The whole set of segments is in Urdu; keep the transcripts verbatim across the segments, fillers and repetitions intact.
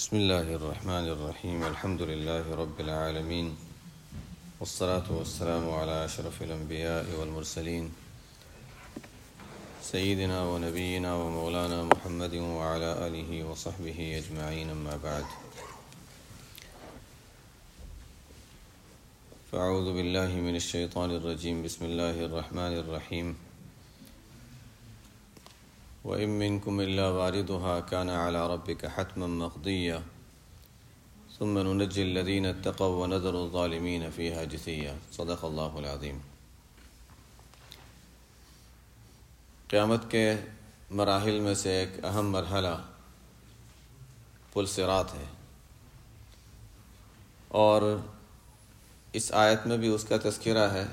بسم اللہ الرحمن الرحیم الحمد للہ رب العالمین والصلاة والسلام علی اشرف الانبیاء والمرسلین سیدنا و نبینا و مولانا محمد وعلی آلہ وصحبہ اجمعین اما بعد فاعوذ باللہ من الشیطان الرجیم بسم اللہ الرحمن الرحیم وَإِن مِّنكُمْ إِلَّا وَارِدُهَا كَانَ عَلَى رَبِّكَ حَتْمًا مَّقْضِيًّا ثُمَّ نُنَجِّي الَّذِينَ اتَّقَوْا وَنَذَرُ الظَّالِمِينَ فِيهَا جِثِيًّا صدق اللہ العظیم۔ قیامت کے مراحل میں سے ایک اہم مرحلہ پل صراط ہے، اور اس آیت میں بھی اس کا تذکرہ ہے۔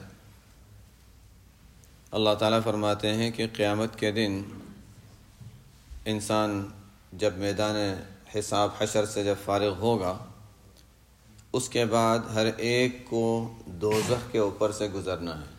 اللہ تعالیٰ فرماتے ہیں کہ قیامت کے دن انسان جب میدان حساب حشر سے جب فارغ ہوگا، اس کے بعد ہر ایک کو دوزخ کے اوپر سے گزرنا ہے۔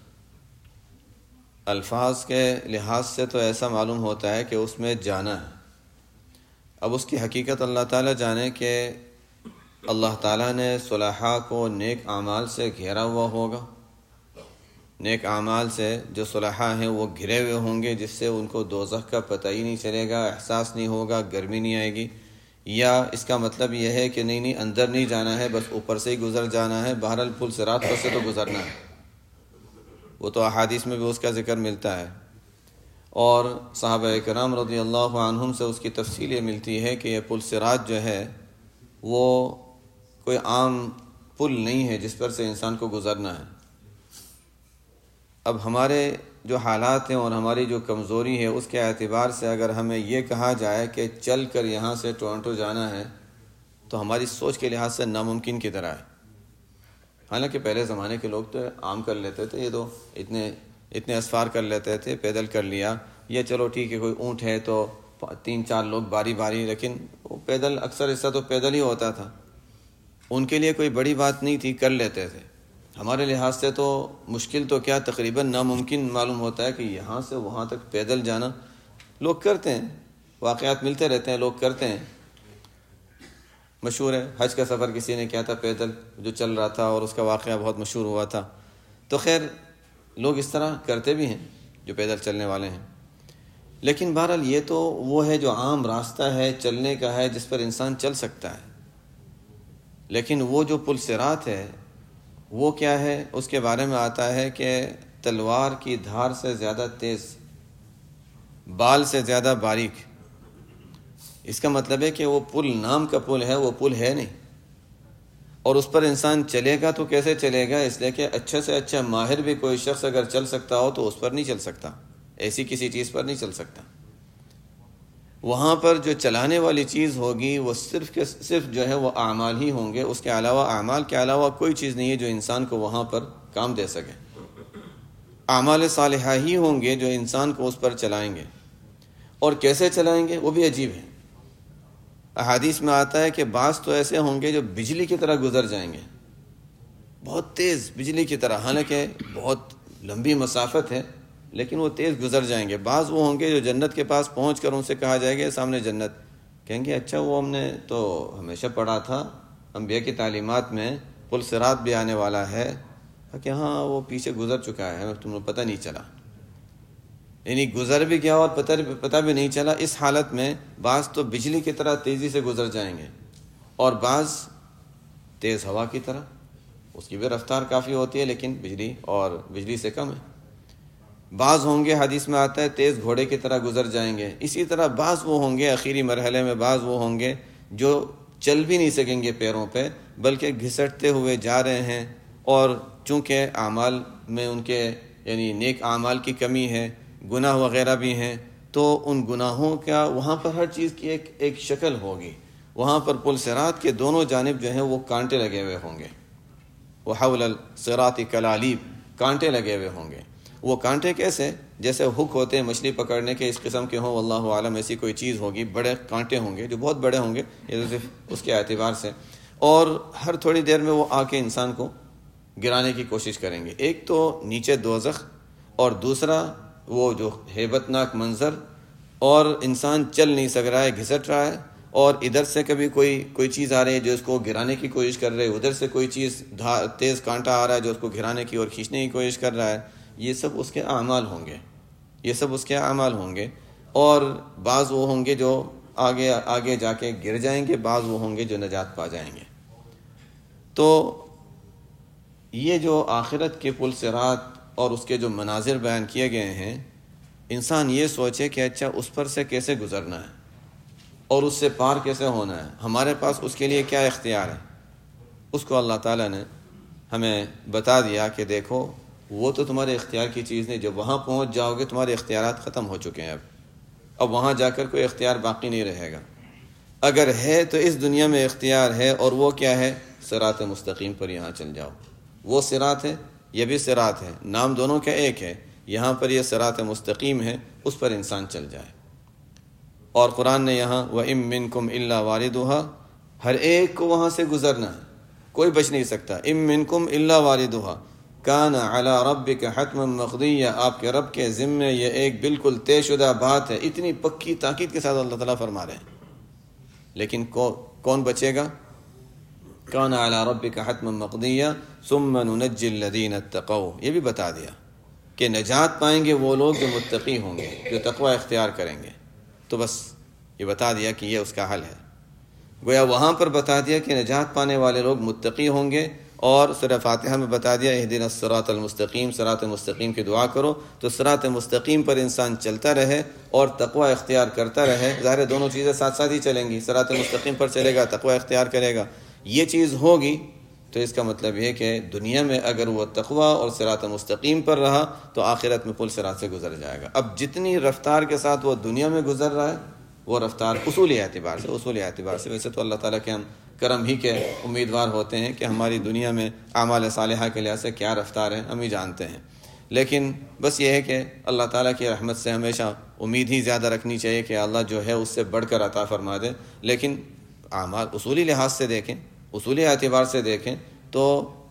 الفاظ کے لحاظ سے تو ایسا معلوم ہوتا ہے کہ اس میں جانا ہے، اب اس کی حقیقت اللہ تعالیٰ جانے کہ اللہ تعالیٰ نے صلحاء کو نیک اعمال سے گھیرا ہوا ہوگا، نیک اعمال سے جو صلحاء ہیں وہ گھرے ہوئے ہوں گے، جس سے ان کو دوزخ کا پتہ ہی نہیں چلے گا، احساس نہیں ہوگا، گرمی نہیں آئے گی، یا اس کا مطلب یہ ہے کہ نہیں نہیں اندر نہیں جانا ہے، بس اوپر سے ہی گزر جانا ہے۔ بہرحال پل صراط پر سے تو گزرنا ہے، وہ تو احادیث میں بھی اس کا ذکر ملتا ہے، اور صحابہ کرام رضی اللہ عنہم سے اس کی تفصیل یہ ملتی ہے کہ یہ پل صراط جو ہے وہ کوئی عام پل نہیں ہے جس پر سے انسان کو گزرنا ہے۔ اب ہمارے جو حالات ہیں اور ہماری جو کمزوری ہے اس کے اعتبار سے اگر ہمیں یہ کہا جائے کہ چل کر یہاں سے ٹورنٹو جانا ہے تو ہماری سوچ کے لحاظ سے ناممکن کی طرح ہے۔ حالانکہ پہلے زمانے کے لوگ تو عام کر لیتے تھے، یہ تو اتنے اتنے اسفار کر لیتے تھے، پیدل کر لیا، یہ چلو ٹھیک ہے کوئی اونٹ ہے تو تین چار لوگ باری باری، لیکن وہ پیدل اکثر حصہ تو پیدل ہی ہوتا تھا، ان کے لیے کوئی بڑی بات نہیں تھی، کر لیتے تھے۔ ہمارے لحاظ سے تو مشکل تو کیا تقریباً ناممکن معلوم ہوتا ہے کہ یہاں سے وہاں تک پیدل جانا۔ لوگ کرتے ہیں، واقعات ملتے رہتے ہیں، لوگ کرتے ہیں۔ مشہور ہے حج کا سفر کسی نے کیا تھا پیدل، جو چل رہا تھا، اور اس کا واقعہ بہت مشہور ہوا تھا۔ تو خیر لوگ اس طرح کرتے بھی ہیں جو پیدل چلنے والے ہیں، لیکن بہرحال یہ تو وہ ہے جو عام راستہ ہے چلنے کا ہے جس پر انسان چل سکتا ہے، لیکن وہ جو پل صراط ہے وہ کیا ہے؟ اس کے بارے میں آتا ہے کہ تلوار کی دھار سے زیادہ تیز، بال سے زیادہ باریک۔ اس کا مطلب ہے کہ وہ پل نام کا پل ہے، وہ پل ہے نہیں، اور اس پر انسان چلے گا تو کیسے چلے گا؟ اس لیے کہ اچھے سے اچھا ماہر بھی کوئی شخص اگر چل سکتا ہو تو اس پر نہیں چل سکتا، ایسی کسی چیز پر نہیں چل سکتا۔ وہاں پر جو چلانے والی چیز ہوگی وہ صرف کے صرف جو ہے وہ اعمال ہی ہوں گے، اس کے علاوہ اعمال کے علاوہ کوئی چیز نہیں ہے جو انسان کو وہاں پر کام دے سکے۔ اعمال صالحہ ہی ہوں گے جو انسان کو اس پر چلائیں گے، اور کیسے چلائیں گے وہ بھی عجیب ہے۔ احادیث میں آتا ہے کہ بعض تو ایسے ہوں گے جو بجلی کی طرح گزر جائیں گے، بہت تیز بجلی کی طرح، حالانکہ بہت لمبی مسافت ہے لیکن وہ تیز گزر جائیں گے۔ بعض وہ ہوں گے جو جنت کے پاس پہنچ کر ان سے کہا جائے گا سامنے جنت، کہیں گے اچھا وہ ہم نے تو ہمیشہ پڑھا تھا انبیاء کی تعلیمات میں پل صراط بھی آنے والا ہے، کہ ہاں وہ پیچھے گزر چکا ہے، ہمیں تمہیں پتہ نہیں چلا، یعنی گزر بھی گیا اور پتہ پتہ بھی نہیں چلا۔ اس حالت میں بعض تو بجلی کی طرح تیزی سے گزر جائیں گے، اور بعض تیز ہوا کی طرح، اس کی بھی رفتار کافی ہوتی ہے لیکن بجلی اور بجلی سے کم ہے۔ بعض ہوں گے حدیث میں آتا ہے تیز گھوڑے کی طرح گزر جائیں گے، اسی طرح بعض وہ ہوں گے آخری مرحلے میں، بعض وہ ہوں گے جو چل بھی نہیں سکیں گے پیروں پہ، بلکہ گھسٹتے ہوئے جا رہے ہیں، اور چونکہ اعمال میں ان کے یعنی نیک اعمال کی کمی ہے، گناہ وغیرہ بھی ہیں، تو ان گناہوں کا وہاں پر ہر چیز کی ایک ایک شکل ہوگی۔ وہاں پر پل صراط کے دونوں جانب جو ہیں وہ کانٹے لگے ہوئے ہوں گے، وحول الصراط کلاليب، کانٹے لگے ہوئے ہوں گے۔ وہ کانٹے کیسے؟ جیسے ہک ہوتے ہیں مچھلی پکڑنے کے، اس قسم کے ہوں، واللہ عالم ایسی کوئی چیز ہوگی، بڑے کانٹے ہوں گے جو بہت بڑے ہوں گے، یہ صرف اس کے اعتبار سے، اور ہر تھوڑی دیر میں وہ آ کے انسان کو گرانے کی کوشش کریں گے۔ ایک تو نیچے دوزخ، اور دوسرا وہ جو ہیبت ناک منظر، اور انسان چل نہیں سک رہا ہے، گھسٹ رہا ہے، اور ادھر سے کبھی کوئی کوئی چیز آ رہی ہے جو اس کو گرانے کی کوشش کر رہے ہے، ادھر سے کوئی چیز تیز کانٹا آ رہا ہے جو اس کو گرانے کی اور کھینچنے کی کوشش کر رہا ہے، یہ سب اس کے اعمال ہوں گے، یہ سب اس کے اعمال ہوں گے. اور بعض وہ ہوں گے جو آگے آگے جا کے گر جائیں گے، بعض وہ ہوں گے جو نجات پا جائیں گے. تو یہ جو آخرت کے پل صراط اور اس کے جو مناظر بیان کیے گئے ہیں، انسان یہ سوچے کہ اچھا اس پر سے کیسے گزرنا ہے اور اس سے پار کیسے ہونا ہے، ہمارے پاس اس کے لیے کیا اختیار ہے. اس کو اللہ تعالیٰ نے ہمیں بتا دیا کہ دیکھو وہ تو تمہارے اختیار کی چیز نہیں، جب وہاں پہنچ جاؤ گے تمہارے اختیارات ختم ہو چکے ہیں، اب اب وہاں جا کر کوئی اختیار باقی نہیں رہے گا. اگر ہے تو اس دنیا میں اختیار ہے، اور وہ کیا ہے؟ صراط مستقیم پر یہاں چل جاؤ. وہ صراط ہے، یہ بھی صراط ہے، نام دونوں کا ایک ہے. یہاں پر یہ صراط مستقیم ہے، اس پر انسان چل جائے. اور قرآن نے یہاں وَإِن مِّنكُمْ إِلَّا وَارِدُهَا، ہر ایک کو وہاں سے گزرنا ہے، کوئی بچ نہیں سکتا. اِن مِّنكُمْ إِلَّا وَارِدُهَا کان علی ربک حتما مقضیہ، آپ کے رب کے ذمے یہ ایک بالکل طے شدہ بات ہے. اتنی پکی تاکید کے ساتھ اللہ تعالیٰ فرما رہے ہیں. لیکن کون بچے گا؟ کان علی ربک حتما مقضیہ ثم ننجی الذین اتقوا، یہ بھی بتا دیا کہ نجات پائیں گے وہ لوگ جو متقی ہوں گے، جو تقوی اختیار کریں گے. تو بس یہ بتا دیا کہ یہ اس کا حل ہے. گویا وہاں پر بتا دیا کہ نجات پانے والے لوگ متقی ہوں گے، اور سورہ فاتحہ میں بتا دیا اہدنا الصراط المستقیم، صراط مستقیم کی دعا کرو. تو صراط مستقیم پر انسان چلتا رہے اور تقوی اختیار کرتا رہے. ظاہر دونوں چیزیں ساتھ ساتھ ہی چلیں گی، صراط مستقیم پر چلے گا، تقوی اختیار کرے گا. یہ چیز ہوگی تو اس کا مطلب یہ کہ دنیا میں اگر وہ تقوی اور صراط مستقیم پر رہا تو آخرت میں پل صراط سے گزر جائے گا. اب جتنی رفتار کے ساتھ وہ دنیا میں گزر رہا ہے وہ رفتار اصولی اعتبار سے اصولی اعتبار سے ویسے تو اللہ تعالیٰ کے ہم کرم ہی کے امیدوار ہوتے ہیں کہ ہماری دنیا میں اعمال صالحہ کے لحاظ سے کیا رفتار ہے ہم ہی جانتے ہیں. لیکن بس یہ ہے کہ اللہ تعالیٰ کی رحمت سے ہمیشہ امید ہی زیادہ رکھنی چاہیے کہ اللہ جو ہے اس سے بڑھ کر عطا فرما دے. لیکن اعمال اصولی لحاظ سے دیکھیں، اصولی اعتبار سے دیکھیں تو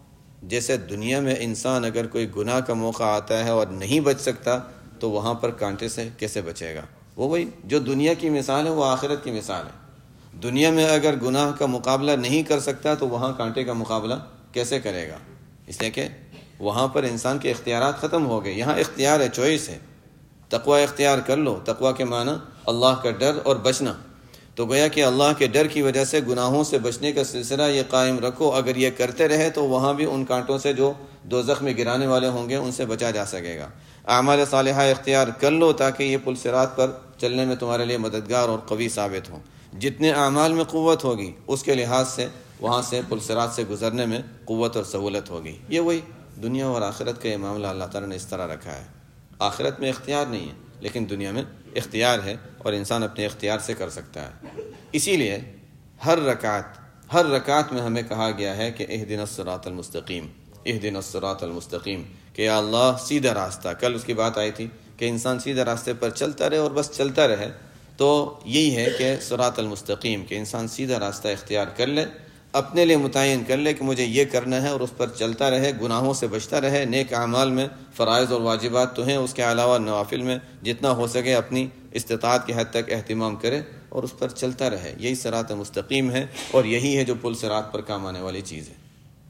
جیسے دنیا میں انسان اگر کوئی گناہ کا موقع آتا ہے اور نہیں بچ سکتا تو وہاں پر کانٹے سے کیسے بچے گا؟ وہ وہی جو دنیا کی مثال ہے وہ آخرت کی مثال ہے. دنیا میں اگر گناہ کا مقابلہ نہیں کر سکتا تو وہاں کانٹے کا مقابلہ کیسے کرے گا؟ اس لیے کہ وہاں پر انسان کے اختیارات ختم ہو گئے. یہاں اختیار ہے، چوائس ہے. تقوی اختیار کر لو. تقوی کے معنی اللہ کا ڈر اور بچنا. تو گویا کہ اللہ کے ڈر کی وجہ سے گناہوں سے بچنے کا سلسلہ یہ قائم رکھو. اگر یہ کرتے رہے تو وہاں بھی ان کانٹوں سے جو دوزخ میں گرانے والے ہوں گے ان سے بچا جا سکے گا. اعمال صالحہ اختیار کر لو تاکہ یہ پل صراط پر چلنے میں تمہارے لیے مددگار اور قوی ثابت ہوں. جتنے اعمال میں قوت ہوگی اس کے لحاظ سے وہاں سے پل صراط سے گزرنے میں قوت اور سہولت ہوگی. یہ وہی دنیا اور آخرت کا یہ معاملہ اللہ تعالیٰ نے اس طرح رکھا ہے. آخرت میں اختیار نہیں ہے لیکن دنیا میں اختیار ہے اور انسان اپنے اختیار سے کر سکتا ہے. اسی لیے ہر رکعت ہر رکعت میں ہمیں کہا گیا ہے کہ اہدنا الصراط المستقیم، اہدنا الصراط المستقیم، کہ یا اللہ سیدھا راستہ. کل اس کی بات آئی تھی کہ انسان سیدھا راستے پر چلتا رہے اور بس چلتا رہے. تو یہی ہے کہ صراط المستقیم، کہ انسان سیدھا راستہ اختیار کر لے، اپنے لیے متعین کر لے کہ مجھے یہ کرنا ہے اور اس پر چلتا رہے، گناہوں سے بچتا رہے. نیک اعمال میں فرائض اور واجبات تو ہیں، اس کے علاوہ نوافل میں جتنا ہو سکے اپنی استطاعت کی حد تک اہتمام کرے اور اس پر چلتا رہے. یہی صراط مستقیم ہے اور یہی ہے جو پل صراط پر کام آنے والی چیز ہے.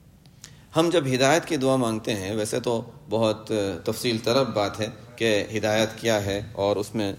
ہم جب ہدایت کی دعا مانگتے ہیں، ویسے تو بہت تفصیل طلب بات ہے کہ ہدایت کیا ہے اور اس میں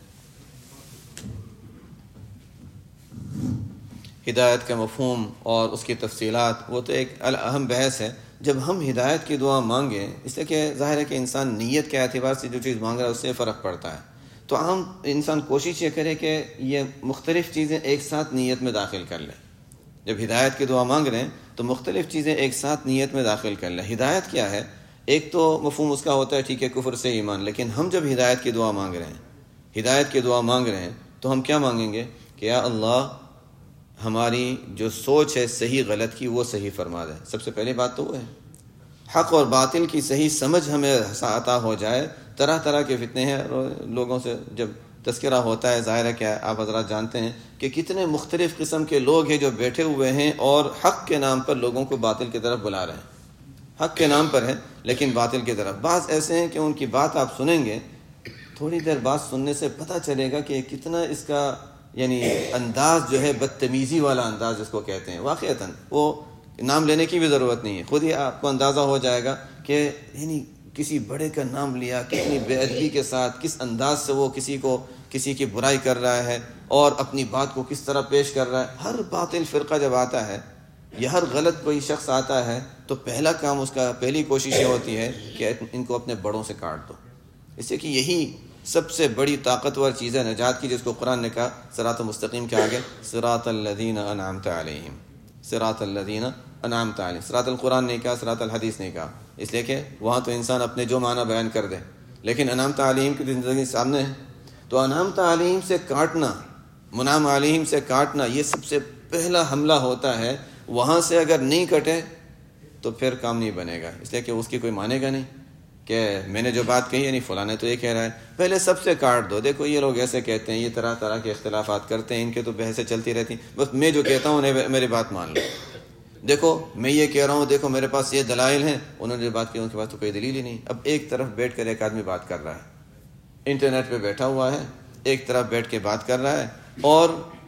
ہدایت کا مفہوم اور اس کی تفصیلات وہ تو ایک اہم بحث ہے. جب ہم ہدایت کی دعا مانگیں، اس لیے کہ ظاہر ہے کہ انسان نیت کے اعتبار سے جو چیز مانگ رہا ہے اس سے فرق پڑتا ہے. تو عام انسان کوشش یہ کرے کہ یہ مختلف چیزیں ایک ساتھ نیت میں داخل کر لے. جب ہدایت کی دعا مانگ رہے ہیں تو مختلف چیزیں ایک ساتھ نیت میں داخل کر لیں. ہدایت کیا ہے؟ ایک تو مفہوم اس کا ہوتا ہے ٹھیک ہے کفر سے ایمان، لیکن ہم جب ہدایت کی دعا مانگ رہے ہیں ہدایت کی دعا مانگ رہے ہیں تو ہم کیا مانگیں گے کہ یا اللہ ہماری جو سوچ ہے صحیح غلط کی وہ صحیح فرما دے. سب سے پہلی بات تو وہ ہے حق اور باطل کی صحیح سمجھ ہمیں عطا ہو جائے. طرح طرح کے فتنے ہیں لوگوں سے جب تذکرہ ہوتا ہے، ظاہر ہے کہ آپ حضرات جانتے ہیں کہ کتنے مختلف قسم کے لوگ ہیں جو بیٹھے ہوئے ہیں اور حق کے نام پر لوگوں کو باطل کی طرف بلا رہے ہیں. حق کے نام پر ہے لیکن باطل کی طرف. بعض ایسے ہیں کہ ان کی بات آپ سنیں گے، تھوڑی دیر بات سننے سے پتہ چلے گا کہ کتنا اس کا یعنی انداز جو ہے بدتمیزی والا انداز جس کو کہتے ہیں، واقعتاً وہ نام لینے کی بھی ضرورت نہیں ہے، خود ہی آپ کو اندازہ ہو جائے گا کہ یعنی کسی بڑے کا نام لیا، کتنی بے ادبی کے ساتھ، کس انداز سے وہ کسی کو کسی کی برائی کر رہا ہے اور اپنی بات کو کس طرح پیش کر رہا ہے۔ ہر باطل فرقہ جب آتا ہے یا ہر غلط کوئی شخص آتا ہے تو پہلا کام اس کا، پہلی کوشش یہ ہوتی ہے کہ ان کو اپنے بڑوں سے کاٹ دو، اس لیے کہ یہی سب سے بڑی طاقتور چیز ہے نجات کی، جس کو قرآن نے کہا صراط مستقیم کے آگے صراط الذین انعمت علیہم، صراط الذین انعمت علیہم، صراط القرآن نہیں کہا، صراط الحدیث نہیں کہا، اس لیے کہ وہاں تو انسان اپنے جو معنی بیان کر دے، لیکن انعمت علیہم کی زندگی سامنے ہے، تو انعمت علیہم سے کاٹنا، منعم علیہم سے کاٹنا، یہ سب سے پہلا حملہ ہوتا ہے۔ وہاں سے اگر نہیں کٹے تو پھر کام نہیں بنے گا، اس لیے کہ اس کی کوئی مانے گا نہیں کہ میں نے جو بات کہی ہے نہیں فلاں نے تو یہ کہہ رہا ہے، پہلے سب سے کاٹ دو۔ دیکھو یہ لوگ ایسے کہتے ہیں، یہ طرح طرح کے اختلافات کرتے ہیں، ان کے تو بحثیں چلتی رہتی، بس میں جو کہتا ہوں انہیں میری بات مان لو، دیکھو میں یہ کہہ رہا ہوں، دیکھو میرے پاس یہ دلائل ہیں، انہوں نے جو بات کی ان کے پاس تو کوئی دلیل ہی نہیں۔ اب ایک طرف بیٹھ کر ایک آدمی بات کر رہا ہے، انٹرنیٹ پہ بیٹھا ہوا ہے، ایک طرف بیٹھ کے بات کر رہا ہے اور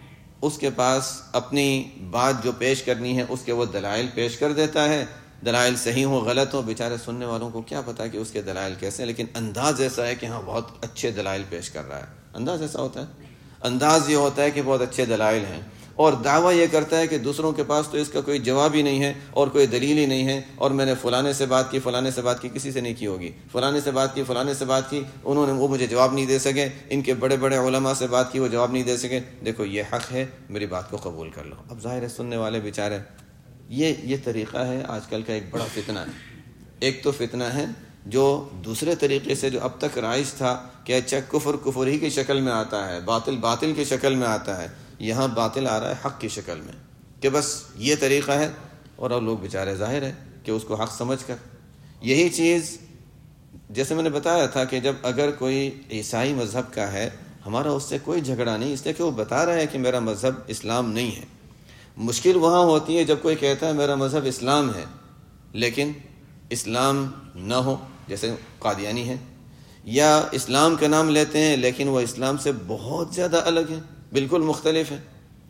اس کے پاس اپنی بات جو پیش کرنی ہے اس کے وہ دلائل پیش کر دیتا ہے، دلائل صحیح ہو غلط ہو، بیچارے سننے والوں کو کیا پتا کہ اس کے دلائل کیسے ہیں، لیکن انداز ایسا ہے کہ ہاں بہت اچھے دلائل پیش کر رہا ہے، انداز ایسا ہوتا ہے، انداز یہ ہوتا ہے کہ بہت اچھے دلائل ہیں، اور دعویٰ یہ کرتا ہے کہ دوسروں کے پاس تو اس کا کوئی جواب ہی نہیں ہے اور کوئی دلیل ہی نہیں ہے، اور میں نے فلانے سے بات کی، فلانے سے بات کی، کسی سے نہیں کی ہوگی، فلانے سے بات کی، فلانے سے بات کی، انہوں نے وہ مجھے جواب نہیں دے سکے، ان کے بڑے بڑے علماء سے بات کی وہ جواب نہیں دے سکے، دیکھو یہ حق ہے، میری بات کو قبول کر لو۔ اب ظاہر ہے سننے والے بیچارے، یہ یہ طریقہ ہے آج کل کا ایک بڑا فتنہ ہے۔ ایک تو فتنہ ہے جو دوسرے طریقے سے جو اب تک رائج تھا کہ اچھا کفر کفر ہی کی شکل میں آتا ہے، باطل باطل کی شکل میں آتا ہے، یہاں باطل آ رہا ہے حق کی شکل میں، کہ بس یہ طریقہ ہے، اور اب لوگ بیچارے ظاہر ہے کہ اس کو حق سمجھ کر یہی چیز، جیسے میں نے بتایا تھا کہ جب اگر کوئی عیسائی مذہب کا ہے، ہمارا اس سے کوئی جھگڑا نہیں، اس لیے کہ وہ بتا رہا ہے کہ میرا مذہب اسلام نہیں ہے۔ مشکل وہاں ہوتی ہے جب کوئی کہتا ہے میرا مذہب اسلام ہے لیکن اسلام نہ ہو، جیسے قادیانی ہے، یا اسلام کا نام لیتے ہیں لیکن وہ اسلام سے بہت زیادہ الگ ہے، بالکل مختلف ہے،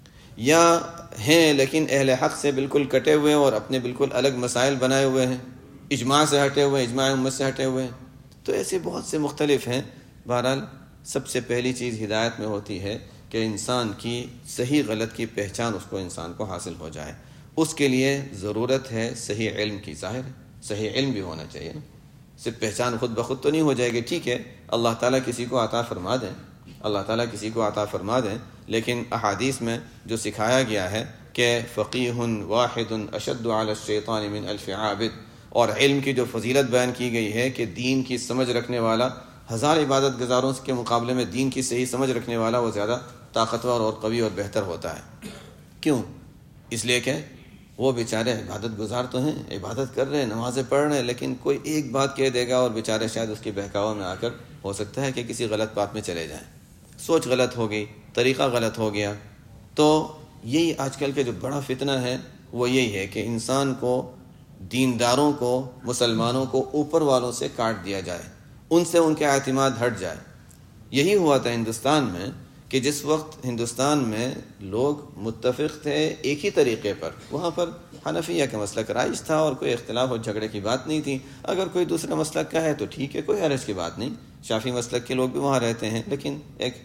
یا ہیں لیکن اہل حق سے بالکل کٹے ہوئے ہیں اور اپنے بالکل الگ مسائل بنائے ہوئے ہیں، اجماع سے ہٹے ہوئے ہیں، اجماع امت سے ہٹے ہوئے ہیں، تو ایسے بہت سے مختلف ہیں۔ بہرحال سب سے پہلی چیز ہدایت میں ہوتی ہے کہ انسان کی صحیح غلط کی پہچان اس کو انسان کو حاصل ہو جائے، اس کے لیے ضرورت ہے صحیح علم کی، ظاہر ہے صحیح علم بھی ہونا چاہیے نا، صرف پہچان خود بخود تو نہیں ہو جائے گی، ٹھیک ہے اللہ تعالیٰ کسی کو عطا فرما دیں، اللہ تعالیٰ کسی کو عطا فرما دیں، لیکن احادیث میں جو سکھایا گیا ہے کہ فقیہ واحد اشد علی الشیطان من الف عابد، اور علم کی جو فضیلت بیان کی گئی ہے کہ دین کی سمجھ رکھنے والا ہزار عبادت گزاروں کے مقابلے میں دین کی صحیح سمجھ رکھنے والا وہ زیادہ طاقتور اور قوی اور بہتر ہوتا ہے۔ کیوں؟ اس لیے کہ وہ بیچارے عبادت گزار تو ہیں، عبادت کر رہے ہیں، نمازیں پڑھ رہے ہیں، لیکن کوئی ایک بات کہہ دے گا اور بیچارے شاید اس کی بہکاوے میں آ کر ہو سکتا ہے کہ کسی غلط بات میں چلے جائیں، سوچ غلط ہو گئی، طریقہ غلط ہو گیا۔ تو یہی آج کل کے جو بڑا فتنہ ہے وہ یہی ہے کہ انسان کو، دینداروں کو، مسلمانوں کو اوپر والوں سے کاٹ دیا جائے، ان سے ان کے اعتماد ہٹ جائے۔ یہی ہوا تھا ہندوستان میں کہ جس وقت ہندوستان میں لوگ متفق تھے ایک ہی طریقے پر، وہاں پر حنفیہ کا مسلک رائج تھا اور کوئی اختلاف اور جھگڑے کی بات نہیں تھی، اگر کوئی دوسرا مسلک کا ہے تو ٹھیک ہے، کوئی حرج کی بات نہیں، شافعی مسلک کے لوگ بھی وہاں رہتے ہیں لیکن ایک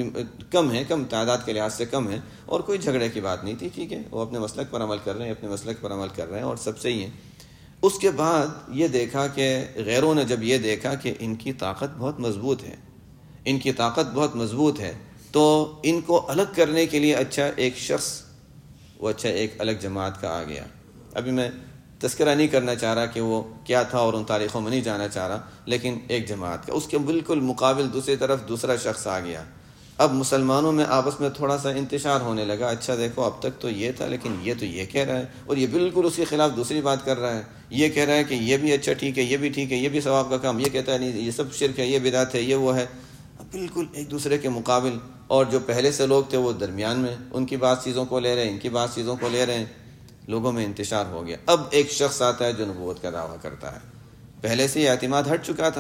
کم ہے، کم تعداد کے لحاظ سے کم ہے، اور کوئی جھگڑے کی بات نہیں تھی، ٹھیک ہے وہ اپنے مسلک پر عمل کر رہے ہیں، اپنے مسلک پر عمل کر رہے ہیں اور سب صحیح ہیں۔ اس کے بعد یہ دیکھا کہ غیروں نے جب یہ دیکھا کہ ان کی طاقت بہت مضبوط ہے، ان کی طاقت بہت مضبوط ہے، تو ان کو الگ کرنے کے لیے اچھا ایک شخص، وہ اچھا ایک الگ جماعت کا آ گیا۔ ابھی میں تذکرہ نہیں کرنا چاہ رہا کہ وہ کیا تھا اور ان تاریخوں میں نہیں جانا چاہ رہا، لیکن ایک جماعت کا، اس کے بالکل مقابل دوسری طرف دوسرا شخص آ گیا۔ اب مسلمانوں میں آپس میں تھوڑا سا انتشار ہونے لگا، اچھا دیکھو اب تک تو یہ تھا لیکن یہ تو یہ کہہ رہا ہے اور یہ بالکل اس کے خلاف دوسری بات کر رہا ہے، یہ کہہ رہا ہے کہ یہ بھی اچھا ٹھیک ہے، یہ بھی ٹھیک ہے، یہ بھی ثواب کا کام، یہ کہتا ہے نہیں یہ سب شرک ہے، یہ بدعت ہے، یہ وہ ہے۔ اب بالکل ایک دوسرے کے مقابل، اور جو پہلے سے لوگ تھے وہ درمیان میں ان کی بعض چیزوں کو لے رہے ہیں، ان کی بعض چیزوں کو لے رہے ہیں، لوگوں میں انتشار ہو گیا۔ اب ایک شخص آتا ہے جو نبوت کا دعویٰ کرتا ہے، پہلے سے یہ اعتماد ہٹ چکا تھا،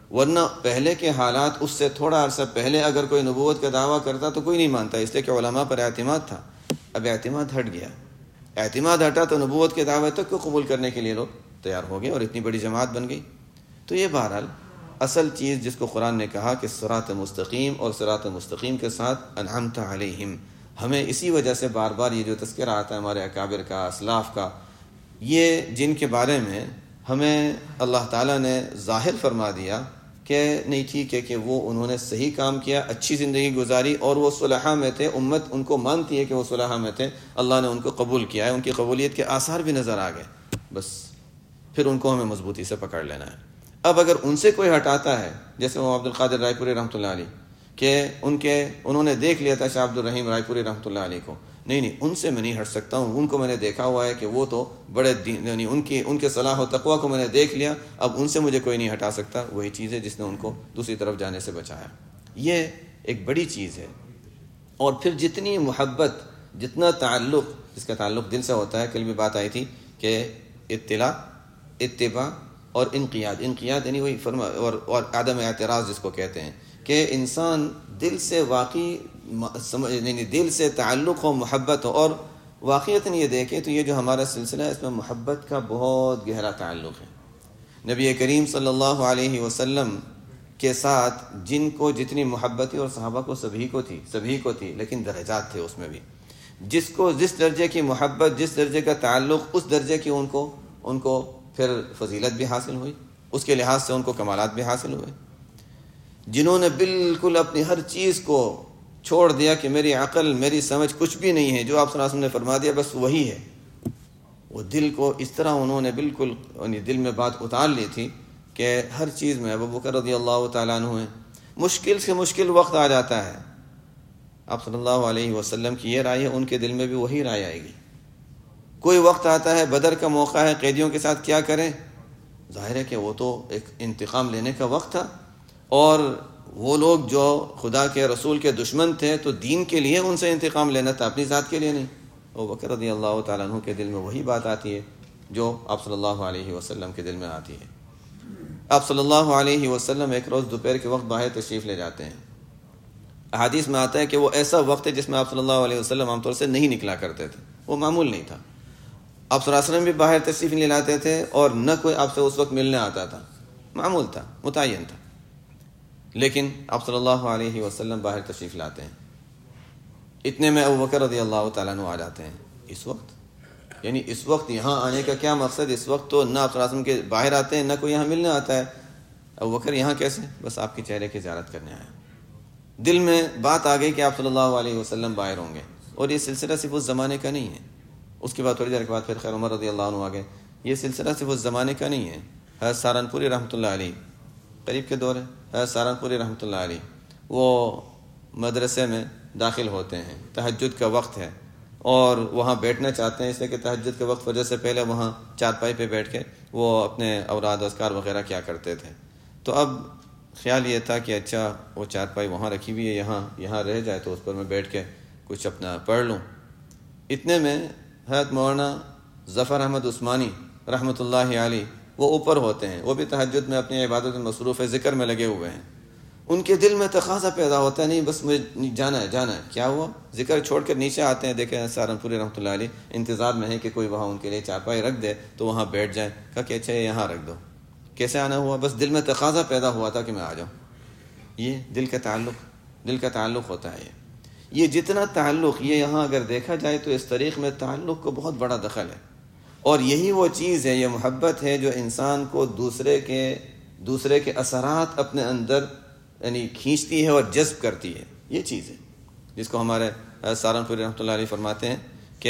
ورنہ پہلے کے حالات اس سے تھوڑا عرصہ پہلے اگر کوئی نبوت کا دعویٰ کرتا تو کوئی نہیں مانتا، اس لیے کہ علماء پر اعتماد تھا. اب اعتماد ہٹ گیا، اعتماد ہٹا تو نبوت کے دعوے تک کو قبول کرنے کے لیے لوگ تیار ہو گئے اور اتنی بڑی جماعت بن گئی. تو یہ بہرحال اصل چیز جس کو قرآن نے کہا کہ صراط مستقیم، اور صراط مستقیم کے ساتھ انعمت علیہم، ہمیں اسی وجہ سے بار بار یہ جو تذکرہ آتا ہے ہمارے اکابر کا، اسلاف کا، یہ جن کے بارے میں ہمیں اللہ تعالیٰ نے ظاہر فرما دیا کہ نہیں ٹھیک ہے کہ وہ انہوں نے صحیح کام کیا، اچھی زندگی گزاری، اور وہ صلحاء میں تھے، امت ان کو مانتی ہے کہ وہ صلحاء میں تھے، اللہ نے ان کو قبول کیا ہے، ان کی قبولیت کے آثار بھی نظر آ گئے. بس پھر ان کو ہمیں مضبوطی سے پکڑ لینا ہے. اب اگر ان سے کوئی ہٹاتا ہے، جیسے وہ عبد القادر رائے پوری رحمۃ اللہ علیہ، کہ ان کے انہوں نے دیکھ لیا تھا شاہ عبد الرحیم رائے پوری رحمۃ اللہ علیہ کو، نہیں نہیں ان سے میں نہیں ہٹ سکتا ہوں، ان کو میں نے دیکھا ہوا ہے کہ وہ تو بڑے دین، یعنی ان کی ان کے صلاح و تقویٰ کو میں نے دیکھ لیا، اب ان سے مجھے کوئی نہیں ہٹا سکتا. وہی چیز ہے جس نے ان کو دوسری طرف جانے سے بچایا. یہ ایک بڑی چیز ہے. اور پھر جتنی محبت، جتنا تعلق، جس کا تعلق دل سے ہوتا ہے، کل بھی بات آئی تھی کہ اطلاع، اتباع اور انقیاد. انقیاد یعنی وہی فرما اور اور عدم اعتراض جس کو کہتے ہیں، کہ انسان دل سے واقعی یعنی دل سے تعلق ہو، محبت ہو. اور واقعتاً یہ دیکھیں تو یہ جو ہمارا سلسلہ ہے اس میں محبت کا بہت گہرا تعلق ہے. نبی کریم صلی اللہ علیہ وسلم کے ساتھ جن کو جتنی محبت تھی، اور صحابہ کو سبھی کو تھی، سبھی کو تھی، لیکن درجات تھے اس میں بھی. جس کو جس درجے کی محبت، جس درجے کا تعلق، اس درجے کی ان کو ان کو پھر فضیلت بھی حاصل ہوئی، اس کے لحاظ سے ان کو کمالات بھی حاصل ہوئے. جنہوں نے بالکل اپنی ہر چیز کو چھوڑ دیا کہ میری عقل، میری سمجھ کچھ بھی نہیں ہے، جو آپ صلی اللہ علیہ وسلم نے فرما دیا بس وہی ہے، وہ دل کو اس طرح انہوں نے بالکل یعنی دل میں بات اتار لی تھی کہ ہر چیز میں. ابو بکر رضی اللہ تعالیٰ عنہ ہیں، مشکل سے مشکل وقت آ جاتا ہے، آپ صلی اللہ علیہ وسلم کی یہ رائے ہے، ان کے دل میں بھی وہی رائے آئے گی. کوئی وقت آتا ہے، بدر کا موقع ہے، قیدیوں کے ساتھ کیا کریں؟ ظاہر ہے کہ وہ تو ایک انتقام لینے کا وقت تھا، اور وہ لوگ جو خدا کے رسول کے دشمن تھے تو دین کے لیے ان سے انتقام لینا تھا، اپنی ذات کے لیے نہیں. ابو بکر رضی اللہ تعالیٰ عنہ کے دل میں وہی بات آتی ہے جو آپ صلی اللہ علیہ وسلم کے دل میں آتی ہے. آپ صلی اللہ علیہ وسلم ایک روز دوپہر کے وقت باہر تشریف لے جاتے ہیں. احادیث میں آتا ہے کہ وہ ایسا وقت ہے جس میں آپ صلی اللہ علیہ وسلم عام طور سے نہیں نکلا کرتے تھے، وہ معمول نہیں تھا. آپ صلی اللہ علیہ وسلم بھی باہر تشریف لے لاتے تھے، اور نہ کوئی آپ سے اس وقت ملنے آتا تھا، معمول تھا، متعین تھا. لیکن آپ صلی اللہ علیہ وسلم باہر تشریف لاتے ہیں. اتنے میں ابو بکر رضی اللہ تعالیٰ عنہ آ جاتے ہیں. اس وقت یعنی اس وقت یہاں آنے کا کیا مقصد؟ اس وقت تو نہ آپ صلی اللہ علیہ وسلم کے باہر آتے ہیں، نہ کوئی یہاں ملنے آتا ہے. ابو بکر یہاں کیسے؟ بس آپ کے چہرے کی زیارت کرنے آیا. دل میں بات آ گئی کہ آپ صلی اللہ علیہ وسلم باہر ہوں گے. اور یہ سلسلہ صرف اس زمانے کا نہیں ہے. اس کے بعد تھوڑی دیر کے بعد پھر خیر عمر رضی اللہ عنہ آگے. یہ سلسلہ صرف اس زمانے کا نہیں ہے. حضرت سہارنپوری رحمۃ اللہ علیہ، قریب کے دور ہے، حضرت سہارنپوری رحمۃ اللہ علیہ وہ مدرسے میں داخل ہوتے ہیں، تہجد کا وقت ہے، اور وہاں بیٹھنا چاہتے ہیں، اس لیے کہ تہجد کے وقت فجر سے پہلے وہاں چارپائی پہ بیٹھ کے وہ اپنے اوراد اذکار وغیرہ کیا کرتے تھے. تو اب خیال یہ تھا کہ اچھا وہ چارپائی وہاں رکھی ہوئی ہے، یہاں یہاں رہ جائے تو اس پر میں بیٹھ کے کچھ اپنا پڑھ لوں. اتنے میں حضرت مولانا ظفر احمد عثمانی رحمۃ اللہ علیہ وہ اوپر ہوتے ہیں، وہ بھی تہجد میں اپنی عبادت میں مصروف ہے، ذکر میں لگے ہوئے ہیں. ان کے دل میں تقاضا پیدا ہوتا ہے، نہیں بس مجھے جانا ہے جانا ہے. کیا ہوا؟ ذکر چھوڑ کر نیچے آتے ہیں، دیکھیں سہارنپوری رحمۃ اللہ علیہ انتظار میں ہے کہ کوئی وہاں ان کے لیے چارپائی رکھ دے تو وہاں بیٹھ جائیں. کہا کہ اچھا یہاں رکھ دو. کیسے آنا ہوا؟ بس دل میں تقاضا پیدا ہوا تھا کہ میں آ جاؤں. یہ دل کا تعلق دل کا تعلق ہوتا ہے. یہ یہ جتنا تعلق، یہ یہاں اگر دیکھا جائے تو اس طریق میں تعلق کو بہت بڑا دخل ہے. اور یہی وہ چیز ہے، یہ محبت ہے جو انسان کو دوسرے کے دوسرے کے اثرات اپنے اندر یعنی کھینچتی ہے اور جذب کرتی ہے. یہ چیز ہے جس کو ہمارے سہارنپوری رحمۃ اللہ علیہ فرماتے ہیں کہ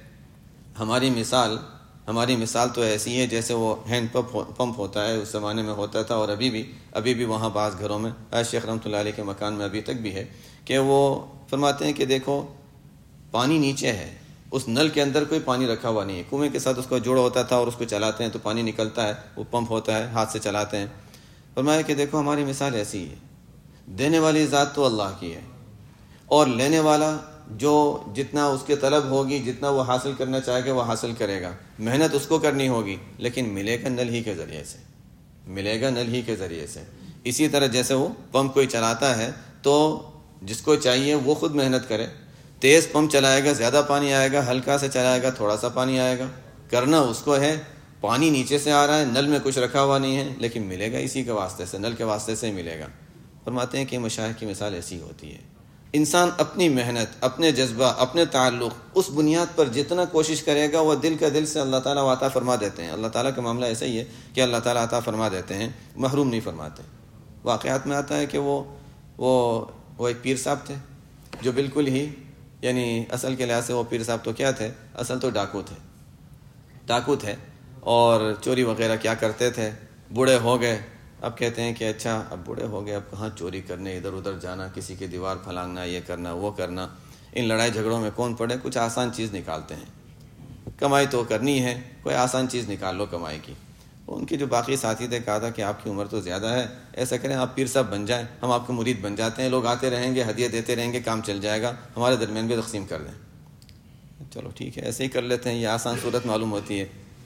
ہماری مثال ہماری مثال تو ایسی ہے جیسے وہ ہینڈ پمپ پمپ ہوتا ہے، اس زمانے میں ہوتا تھا، اور ابھی بھی ابھی بھی وہاں بعض گھروں میں شیخ رحمۃ اللہ علیہ کے مکان میں ابھی تک بھی ہے کہ وہ فرماتے ہیں کہ دیکھو پانی نیچے ہے، اس نل کے اندر کوئی پانی رکھا ہوا نہیں ہے، کنویں کے ساتھ اس کا جوڑ ہوتا تھا اور اس کو چلاتے ہیں تو پانی نکلتا ہے، وہ پمپ ہوتا ہے، ہاتھ سے چلاتے ہیں. فرمایا کہ دیکھو ہماری مثال ایسی ہے، دینے والی ذات تو اللہ کی ہے، اور لینے والا جو جتنا اس کے طلب ہوگی، جتنا وہ حاصل کرنا چاہے گا وہ حاصل کرے گا. محنت اس کو کرنی ہوگی، لیکن ملے گا نل ہی کے ذریعے سے، ملے گا نل ہی کے ذریعے سے. اسی طرح جیسے وہ پمپ کوئی چلاتا ہے تو جس کو چاہیے وہ خود محنت کرے، تیز پمپ چلائے گا زیادہ پانی آئے گا، ہلکا سے چلائے گا تھوڑا سا پانی آئے گا، کرنا اس کو ہے۔ پانی نیچے سے آ رہا ہے، نل میں کچھ رکھا ہوا نہیں ہے، لیکن ملے گا اسی کے واسطے سے، نل کے واسطے سے ہی ملے گا۔ فرماتے ہیں کہ مشائخ کی مثال ایسی ہوتی ہے، انسان اپنی محنت، اپنے جذبہ، اپنے تعلق، اس بنیاد پر جتنا کوشش کرے گا وہ دل کا دل سے اللہ تعالیٰ عطا فرما دیتے ہیں۔ اللہ تعالیٰ کا معاملہ ایسا ہی ہے کہ اللہ تعالیٰ عطا فرما دیتے ہیں، محروم نہیں فرماتے۔ واقعات میں آتا ہے کہ وہ وہ وہ ایک پیر صاحب تھے جو بالکل ہی یعنی اصل کے لحاظ سے وہ پیر صاحب تو کیا تھے، اصل تو ڈاکو تھے ڈاکو تھے اور چوری وغیرہ کیا کرتے تھے۔ بوڑھے ہو گئے، اب کہتے ہیں کہ اچھا اب بوڑھے ہو گئے، اب کہاں چوری کرنے، ادھر ادھر جانا، کسی کی دیوار پھلانگنا، یہ کرنا وہ کرنا، ان لڑائی جھگڑوں میں کون پڑے، کچھ آسان چیز نکالتے ہیں، کمائی تو کرنی ہے، کوئی آسان چیز نکال لو کمائی کی۔ ان کے جو باقی ساتھی تھے کہا تھا کہ آپ کی عمر تو زیادہ ہے، ایسا کریں آپ پیر صاحب بن جائیں، ہم آپ کے مرید بن جاتے ہیں، لوگ آتے رہیں گے، ہدیے دیتے رہیں گے، کام چل جائے گا، ہمارے درمیان بھی تقسیم کر دیں۔ چلو ٹھیک ہے، ایسے ہی کر لیتے ہیں، یہ آسان صورت معلوم ہوتی ہے۔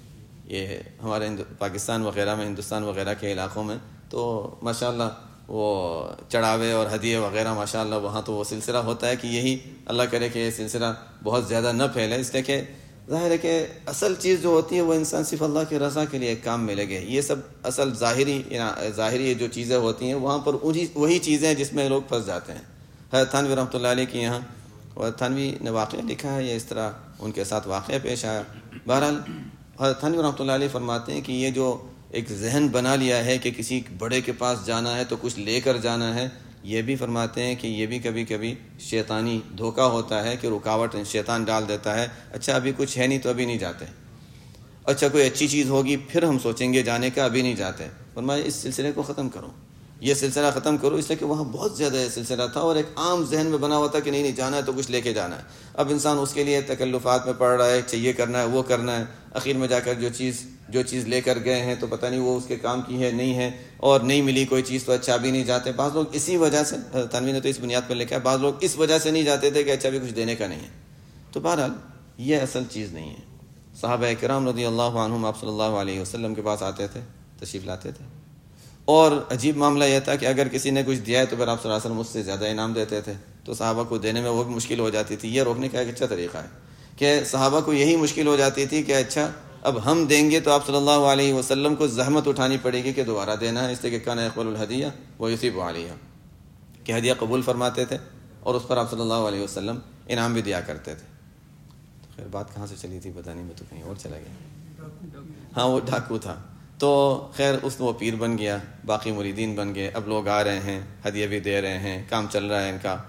یہ ہمارے پاکستان وغیرہ میں، ہندوستان وغیرہ کے علاقوں میں تو ماشاءاللہ وہ چڑھاوے اور ہدیے وغیرہ ماشاءاللہ وہاں تو وہ سلسلہ ہوتا ہے کہ یہی اللہ کرے کہ یہ سلسلہ بہت زیادہ نہ پھیلے، اس لیے کہ ظاہر ہے کہ اصل چیز جو ہوتی ہے وہ انسان صرف اللہ کی رضا کے لیے ایک کام میں لگے۔ یہ سب اصل ظاہری ظاہری جو چیزیں ہوتی ہیں وہاں پر وہی چیزیں ہیں جس میں لوگ پھنس جاتے ہیں۔ حضرت تھانوی رحمۃ اللہ علیہ کی یہاں، اور تھانوی نے واقعہ لکھا ہے یا اس طرح ان کے ساتھ واقعہ پیش آیا۔ بہرحال حضرت تھانوی رحمۃ اللہ علیہ فرماتے ہیں کہ یہ جو ایک ذہن بنا لیا ہے کہ کسی بڑے کے پاس جانا ہے تو کچھ لے کر جانا ہے، یہ بھی فرماتے ہیں کہ یہ بھی کبھی کبھی شیطانی دھوکہ ہوتا ہے کہ رکاوٹ شیطان ڈال دیتا ہے۔ اچھا ابھی کچھ ہے نہیں تو ابھی نہیں جاتے، اچھا کوئی اچھی چیز ہوگی پھر ہم سوچیں گے جانے کا، ابھی نہیں جاتے۔ فرمایا اس سلسلے کو ختم کرو، یہ سلسلہ ختم کرو، اس لیے کہ وہاں بہت زیادہ یہ سلسلہ تھا اور ایک عام ذہن میں بنا ہوا تھا کہ نہیں نہیں جانا ہے تو کچھ لے کے جانا ہے۔ اب انسان اس کے لیے تکلفات میں پڑ رہا ہے، چاہیے کرنا ہے وہ کرنا ہے، اخیر میں جا کر جو چیز جو چیز لے کر گئے ہیں تو پتہ نہیں وہ اس کے کام کی ہے نہیں ہے، اور نہیں ملی کوئی چیز تو اچھا بھی نہیں جاتے۔ بعض لوگ اسی وجہ سے، تنویر نے تو اس بنیاد پر لکھا ہے، بعض لوگ اس وجہ سے نہیں جاتے تھے کہ اچھا بھی کچھ دینے کا نہیں ہے۔ تو بہرحال یہ اصل چیز نہیں ہے۔ صحابہ کرام رضی اللہ عنہم آپ صلی اللہ علیہ وسلم کے پاس آتے تھے، تشریف لاتے تھے، اور عجیب معاملہ یہ تھا کہ اگر کسی نے کچھ دیا ہے تو پھر آپ صلی اللہ علیہ وسلم اس سے زیادہ انعام دیتے تھے، تو صحابہ کو دینے میں وہ بھی مشکل ہو جاتی تھی۔ یہ روکنے کا ایک اچھا طریقہ ہے کہ صحابہ کو یہی مشکل ہو جاتی تھی کہ اچھا اب ہم دیں گے تو آپ صلی اللہ علیہ وسلم کو زحمت اٹھانی پڑے گی کہ دوبارہ دینا ہے، اس لیے کہ کان یقبل الہدیہ ویثیب علیہ، کہ ہدیہ قبول فرماتے تھے اور اس پر آپ صلی اللہ علیہ وسلم انعام بھی دیا کرتے تھے۔ تو خیر بات کہاں سے چلی تھی پتہ نہیں، میں تو کہیں اور چلا گیا۔ ہاں وہ ڈاکو تھا، تو خیر اس وہ پیر بن گیا، باقی مریدین بن گئے، اب لوگ آ رہے ہیں، ہدیہ بھی دے رہے ہیں، کام چل رہا ہے ان کا۔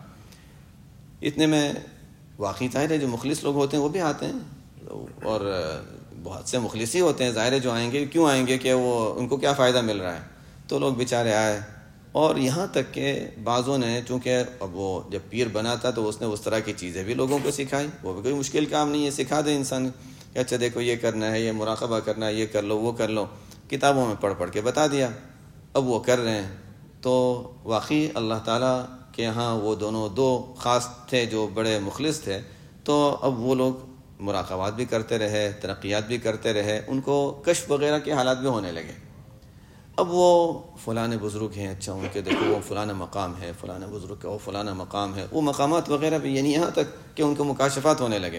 اتنے میں واقعی ظاہر ہے جو مخلص لوگ ہوتے ہیں وہ بھی آتے ہیں، اور بہت سے مخلص ہی ہوتے ہیں، ظاہر ہے جو آئیں گے کیوں آئیں گے کہ وہ ان کو کیا فائدہ مل رہا ہے، تو لوگ بیچارے آئے۔ اور یہاں تک کہ بعضوں نے، چونکہ اب وہ جب پیر بنا تھا تو اس نے اس طرح کی چیزیں بھی لوگوں کو سکھائی، وہ بھی کوئی مشکل کام نہیں ہے، سکھا دے انسان کہ اچھا دیکھو یہ کرنا ہے، یہ مراقبہ کرنا ہے، یہ کر لو وہ کر لو، کتابوں میں پڑھ پڑھ کے بتا دیا، اب وہ کر رہے ہیں۔ تو واقعی اللہ تعالیٰ کے یہاں وہ دونوں دو خاص تھے جو بڑے مخلص تھے، تو اب وہ لوگ مراقبات بھی کرتے رہے، ترقیات بھی کرتے رہے، ان کو کشف وغیرہ کے حالات بھی ہونے لگے۔ اب وہ فلاں بزرگ ہیں، اچھا ان کے دیکھو وہ فلاں مقام ہے، فلاں بزرگ کا وہ فلاں مقام ہے، وہ مقامات وغیرہ بھی، یعنی یہاں تک کہ ان کو مکاشفات ہونے لگے۔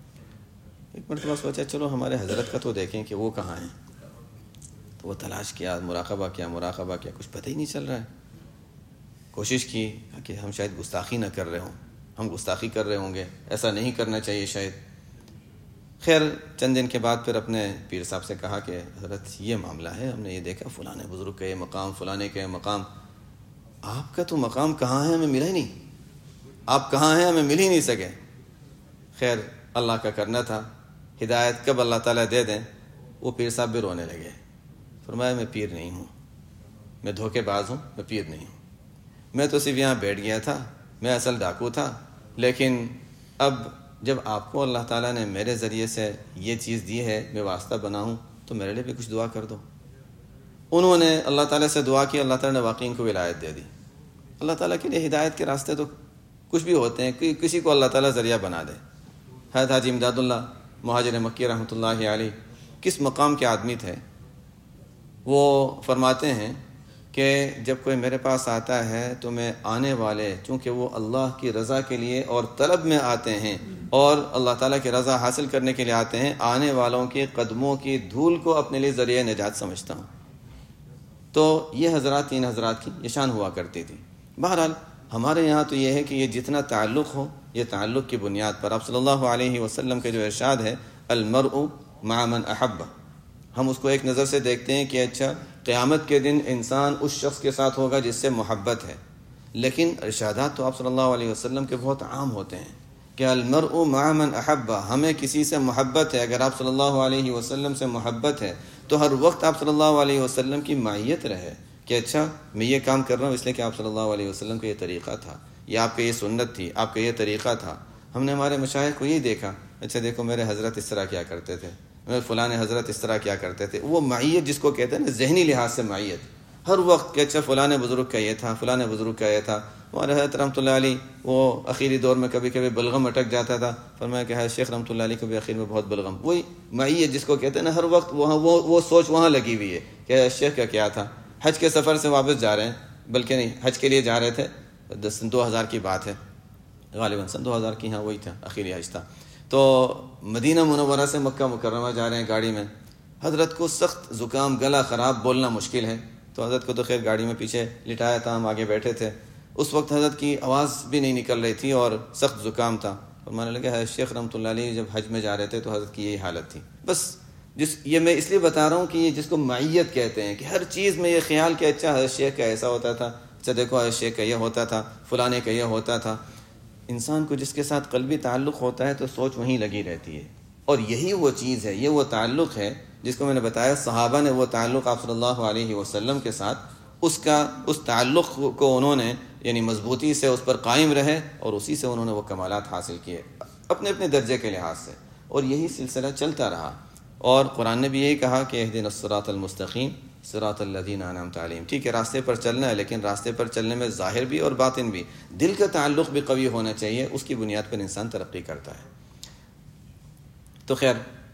ایک مرتبہ سوچا چلو ہمارے حضرت کا تو دیکھیں کہ وہ کہاں ہیں، تو وہ تلاش کیا، مراقبہ کیا مراقبہ کیا کچھ پتہ ہی نہیں چل رہا ہے۔ کوشش کی کہ ہم شاید گستاخی نہ کر رہے ہوں، ہم گستاخی کر رہے ہوں گے، ایسا نہیں کرنا چاہیے شاید۔ خیر چند دن کے بعد پھر اپنے پیر صاحب سے کہا کہ حضرت یہ معاملہ ہے، ہم نے یہ دیکھا فلاں بزرگ کا یہ مقام، فلاں کا یہ مقام، آپ کا تو مقام کہاں ہے ہمیں ملا ہی نہیں، آپ کہاں ہیں ہمیں مل ہی نہیں سکے۔ خیر اللہ کا کرنا تھا، ہدایت کب اللہ تعالیٰ دے دیں۔ وہ پیر صاحب بھی رونے لگے، فرمایا میں پیر نہیں ہوں، میں دھوکے باز ہوں، میں پیر نہیں ہوں، میں تو صرف یہاں بیٹھ گیا تھا، میں اصل ڈاکو تھا، لیکن اب جب آپ کو اللہ تعالیٰ نے میرے ذریعے سے یہ چیز دی ہے، میں واسطہ بنا ہوں، تو میرے لیے بھی کچھ دعا کر دو۔ انہوں نے اللہ تعالیٰ سے دعا کی، اللہ تعالیٰ نے واقعی ان کو ولایت دے دی۔ اللہ تعالیٰ کے لیے ہدایت کے راستے تو کچھ بھی ہوتے ہیں، کہ کسی کو اللہ تعالیٰ ذریعہ بنا دے۔ حضرت حاجی امداد اللہ مہاجر مکی رحمۃ اللہ علیہ کس مقام کے آدمی تھے، وہ فرماتے ہیں کہ جب کوئی میرے پاس آتا ہے تو میں آنے والے، چونکہ وہ اللہ کی رضا کے لیے اور طلب میں آتے ہیں اور اللہ تعالیٰ کی رضا حاصل کرنے کے لیے آتے ہیں، آنے والوں کے قدموں کی دھول کو اپنے لیے ذریعہ نجات سمجھتا ہوں۔ تو یہ حضرات، تین حضرات کی یہ شان ہوا کرتی تھی۔ بہرحال ہمارے یہاں تو یہ ہے کہ یہ جتنا تعلق ہو، یہ تعلق کی بنیاد پر آپ صلی اللہ علیہ وسلم کے جو ارشاد ہے المرء مع من احب، ہم اس کو ایک نظر سے دیکھتے ہیں کہ اچھا قیامت کے دن انسان اس شخص کے ساتھ ہوگا جس سے محبت ہے، لیکن ارشادات تو آپ صلی اللہ علیہ وسلم کے بہت عام ہوتے ہیں کہ المرء مع من احب، ہمیں کسی سے محبت ہے، اگر آپ صلی اللہ علیہ وسلم سے محبت ہے تو ہر وقت آپ صلی اللہ علیہ وسلم کی معیت رہے کہ اچھا میں یہ کام کر رہا ہوں اس لیے کہ آپ صلی اللہ علیہ وسلم کا یہ طریقہ تھا، یا آپ کا یہ سنت تھی، آپ کا یہ طریقہ تھا۔ ہم نے ہمارے مشائخ کو یہی دیکھا، اچھا دیکھو میرے حضرت اس طرح کیا کرتے تھے، میرے فلاں حضرت اس طرح کیا کرتے تھے، وہ معیت جس کو کہتے ہیں نا، ذہنی لحاظ سے معیت، ہر وقت کہ اچھا فلاں بزرگ کا یہ تھا، فلاں بزرگ کا یہ تھا۔ ہمارے حضرت رحمۃ اللہ علیہ وہ اخیری دور میں کبھی کبھی بلغم اٹک جاتا تھا، فرمایا کہ ہے شیخ رحمۃ اللہ علیہ کو بھی اخیر میں بہت بلغم، وہی معیت جس کو کہتے ہیں نا، ہر وقت وہاں وہ وہ سوچ وہاں لگی ہوئی ہے کہ شیخ کا کیا تھا۔ حج کے سفر سے واپس جا رہے ہیں، بلکہ نہیں حج کے لیے جا رہے تھے، دس دو ہزار کی بات ہے غالباً، سن دو ہزار کی، ہاں وہی تھا اخیری حج تھا۔ تو مدینہ منورہ سے مکہ مکرمہ جا رہے ہیں گاڑی میں، حضرت کو سخت زکام، گلا خراب، بولنا مشکل ہے، تو حضرت کو تو خیر گاڑی میں پیچھے لٹایا تھا، ہم آگے بیٹھے تھے۔ اس وقت حضرت کی آواز بھی نہیں نکل رہی تھی اور سخت زکام تھا، فرمانے لگے ہے شیخ رحمۃ اللہ علیہ جب حج میں جا رہے تھے تو حضرت کی یہی حالت تھی۔ بس جس یہ میں اس لیے بتا رہا ہوں کہ یہ جس کو معیت کہتے ہیں، کہ ہر چیز میں یہ خیال کہ اچھا حضرت شیخ کا ایسا ہوتا تھا، اچھا دیکھو حضرت شیخ کا یہ ہوتا تھا، فلانے کا یہ ہوتا تھا۔ انسان کو جس کے ساتھ قلبی تعلق ہوتا ہے تو سوچ وہیں لگی رہتی ہے، اور یہی وہ چیز ہے، یہ وہ تعلق ہے جس کو میں نے بتایا صحابہ نے وہ تعلق آپ صلی اللہ علیہ وسلم کے ساتھ، اس کا اس تعلق کو انہوں نے یعنی مضبوطی سے اس پر قائم رہے، اور اسی سے انہوں نے وہ کمالات حاصل کیے اپنے اپنے درجے کے لحاظ سے، اور یہی سلسلہ چلتا رہا۔ اور قرآن نے بھی یہی کہا کہ اہدنا الصراط المستقیم صراط الذین انعمت علیہم، ٹھیک ہے راستے پر چلنا ہے، لیکن راستے پر چلنے میں ظاہر بھی اور باطن بھی، دل کا تعلق بھی قوی ہونا چاہیے، اس کی بنیاد پر انسان ترقی کرتا ہے۔ تو خیر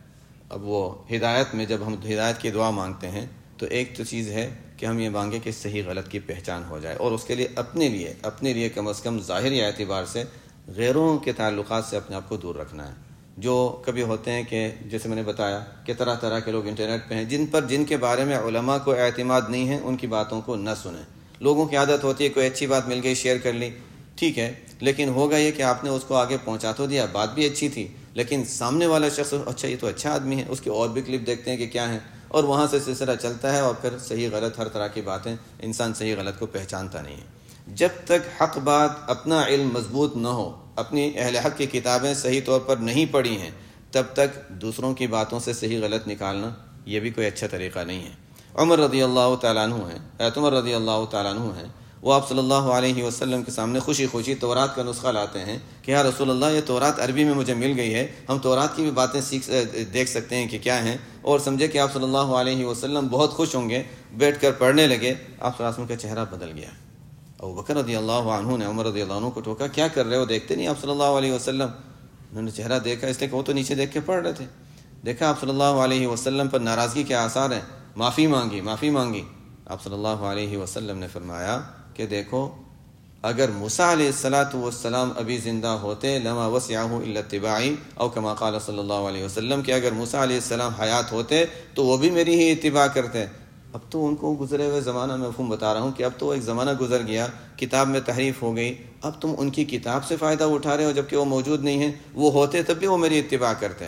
اب وہ ہدایت میں جب ہم ہدایت کی دعا مانگتے ہیں تو ایک تو چیز ہے کہ ہم یہ مانگیں کہ صحیح غلط کی پہچان ہو جائے، اور اس کے لیے اپنے لیے اپنے لیے کم از کم ظاہری اعتبار سے غیروں کے تعلقات سے اپنے آپ کو دور رکھنا ہے۔ جو کبھی ہوتے ہیں کہ جیسے میں نے بتایا کہ طرح طرح کے لوگ انٹرنیٹ پہ ہیں، جن پر جن کے بارے میں علماء کو اعتماد نہیں ہے، ان کی باتوں کو نہ سنیں۔ لوگوں کی عادت ہوتی ہے کوئی اچھی بات مل گئی شیئر کر لی، ٹھیک ہے، لیکن ہوگا یہ کہ آپ نے اس کو آگے پہنچا تو دیا، بات بھی اچھی تھی، لیکن سامنے والا شخص اچھا یہ تو اچھا آدمی ہے، اس کی اور بھی کلپ دیکھتے ہیں کہ کیا ہیں، اور وہاں سے سلسلہ چلتا ہے، اور پھر صحیح غلط ہر طرح کی باتیں، انسان صحیح غلط کو پہچانتا نہیں ہے۔ جب تک حق بات اپنا علم مضبوط نہ ہو، اپنی اہل حق کی کتابیں صحیح طور پر نہیں پڑھی ہیں، تب تک دوسروں کی باتوں سے صحیح غلط نکالنا یہ بھی کوئی اچھا طریقہ نہیں ہے۔ عمر رضی اللہ تعالیٰ عنہ ہیں، حضرت عمر رضی اللہ تعالیٰ عنہ ہیں، وہ آپ صلی اللہ علیہ وسلم کے سامنے خوشی خوشی تورات کا نسخہ لاتے ہیں کہ یا رسول اللہ یہ تورات عربی میں مجھے مل گئی ہے، ہم تورات کی بھی باتیں سیکھ دیکھ سکتے ہیں کہ کیا ہیں، اور سمجھے کہ آپ صلی اللہ علیہ وسلم بہت خوش ہوں گے، بیٹھ کر پڑھنے لگے، آپ صلی اللہ علیہ وسلم کا چہرہ بدل گیا۔ ابو بکر رضی اللہ عنہ نے عمر رضی اللہ عنہ کو ٹوکا، کیا کر رہے ہو، دیکھتے نہیں آپ صلی اللہ علیہ وسلم؟ انہوں نے چہرہ دیکھا، اس لیے کہ وہ تو نیچے دیکھ کے پڑھ رہے تھے، دیکھا آپ صلی اللہ علیہ وسلم پر ناراضگی کے آثار ہیں، معافی مانگی معافی مانگی آپ صلی اللہ علیہ وسلم نے فرمایا کہ دیکھو اگر موسیٰ علیہ الصلاۃ والسلام ابھی زندہ ہوتے لما وسعہ الا اتباعی، او کما قال صلی اللہ علیہ وسلم کہ اگر موسیٰ علیہ السلام حیات ہوتے تو وہ بھی میری ہی اتباع کرتے۔ اب تو ان کو گزرے ہوئے زمانہ میں مفہوم بتا رہا ہوں کہ اب تو ایک زمانہ گزر گیا، کتاب میں تحریف ہو گئی، اب تم ان کی کتاب سے فائدہ اٹھا رہے ہو جبکہ وہ موجود نہیں ہیں، وہ ہوتے تب بھی وہ میری اتباع کرتے۔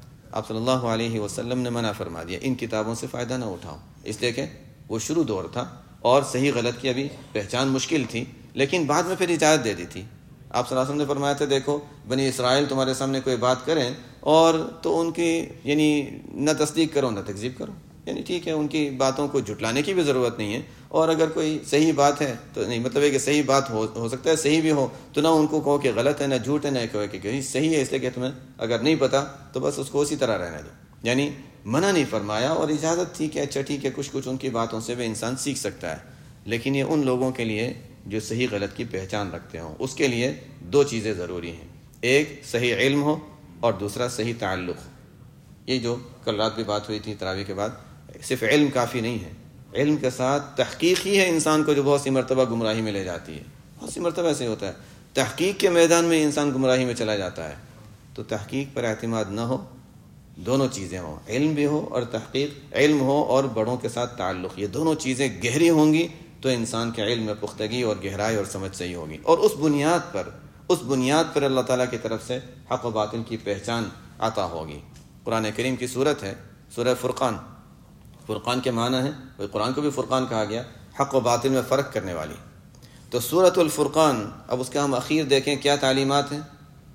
آپ صلی اللہ علیہ وسلم نے منع فرما دیا، ان کتابوں سے فائدہ نہ اٹھاؤ، اس لیے کہ وہ شروع دور تھا اور صحیح غلط کی ابھی پہچان مشکل تھی، لیکن بعد میں پھر اجازت دے دی تھی۔ آپ صلی اللہ علیہ وسلم نے فرمایا تھا دیکھو بنی اسرائیل تمہارے سامنے کوئی بات کریں اور تو ان کی یعنی نہ تصدیق کرو نہ تکذیب کرو، یعنی ٹھیک ہے ان کی باتوں کو جھٹلانے کی بھی ضرورت نہیں ہے، اور اگر کوئی صحیح بات ہے تو نہیں مطلب ہے کہ صحیح بات ہو ہو سکتا ہے صحیح بھی ہو، تو نہ ان کو کہو کہ غلط ہے نہ جھوٹ ہے، نہ کہو کہ صحیح ہے، اس لیے کہ تمہیں اگر نہیں پتا تو بس اس کو اسی طرح رہنے دو، یعنی منع نہیں فرمایا، اور اجازت تھی کہ اچھا ٹھیک ہے کچھ کچھ ان کی باتوں سے بھی انسان سیکھ سکتا ہے، لیکن یہ ان لوگوں کے لیے جو صحیح غلط کی پہچان رکھتے ہوں، اس کے لیے دو چیزیں ضروری ہیں، ایک صحیح علم ہو اور دوسرا صحیح تعلق ہو۔ یہ جو کل رات بھی بات ہوئی تھی تراویح کے بعد، صرف علم کافی نہیں ہے، علم کے ساتھ تحقیق ہی ہے انسان کو جو بہت سی مرتبہ گمراہی میں لے جاتی ہے. بہت سی مرتبہ ایسے ہوتا ہے تحقیق کے میدان میں انسان گمراہی میں چلا جاتا ہے. تو تحقیق پر اعتماد نہ ہو، دونوں چیزیں ہوں، علم بھی ہو اور تحقیق، علم ہو اور بڑوں کے ساتھ تعلق، یہ دونوں چیزیں گہری ہوں گی تو انسان کے علم میں پختگی اور گہرائی اور سمجھ صحیح ہوگی. اور اس بنیاد پر اس بنیاد پر اللہ تعالیٰ کی طرف سے حق و باطل کی پہچان عطا ہوگی. قرآن کریم کی صورت ہے سورہ فرقان. فرقان کے معنی ہے، قرآن کو بھی فرقان کہا گیا، حق و باطل میں فرق کرنے والی. تو سورۃ الفرقان، اب اس کا ہم اخیر دیکھیں کیا تعلیمات ہیں.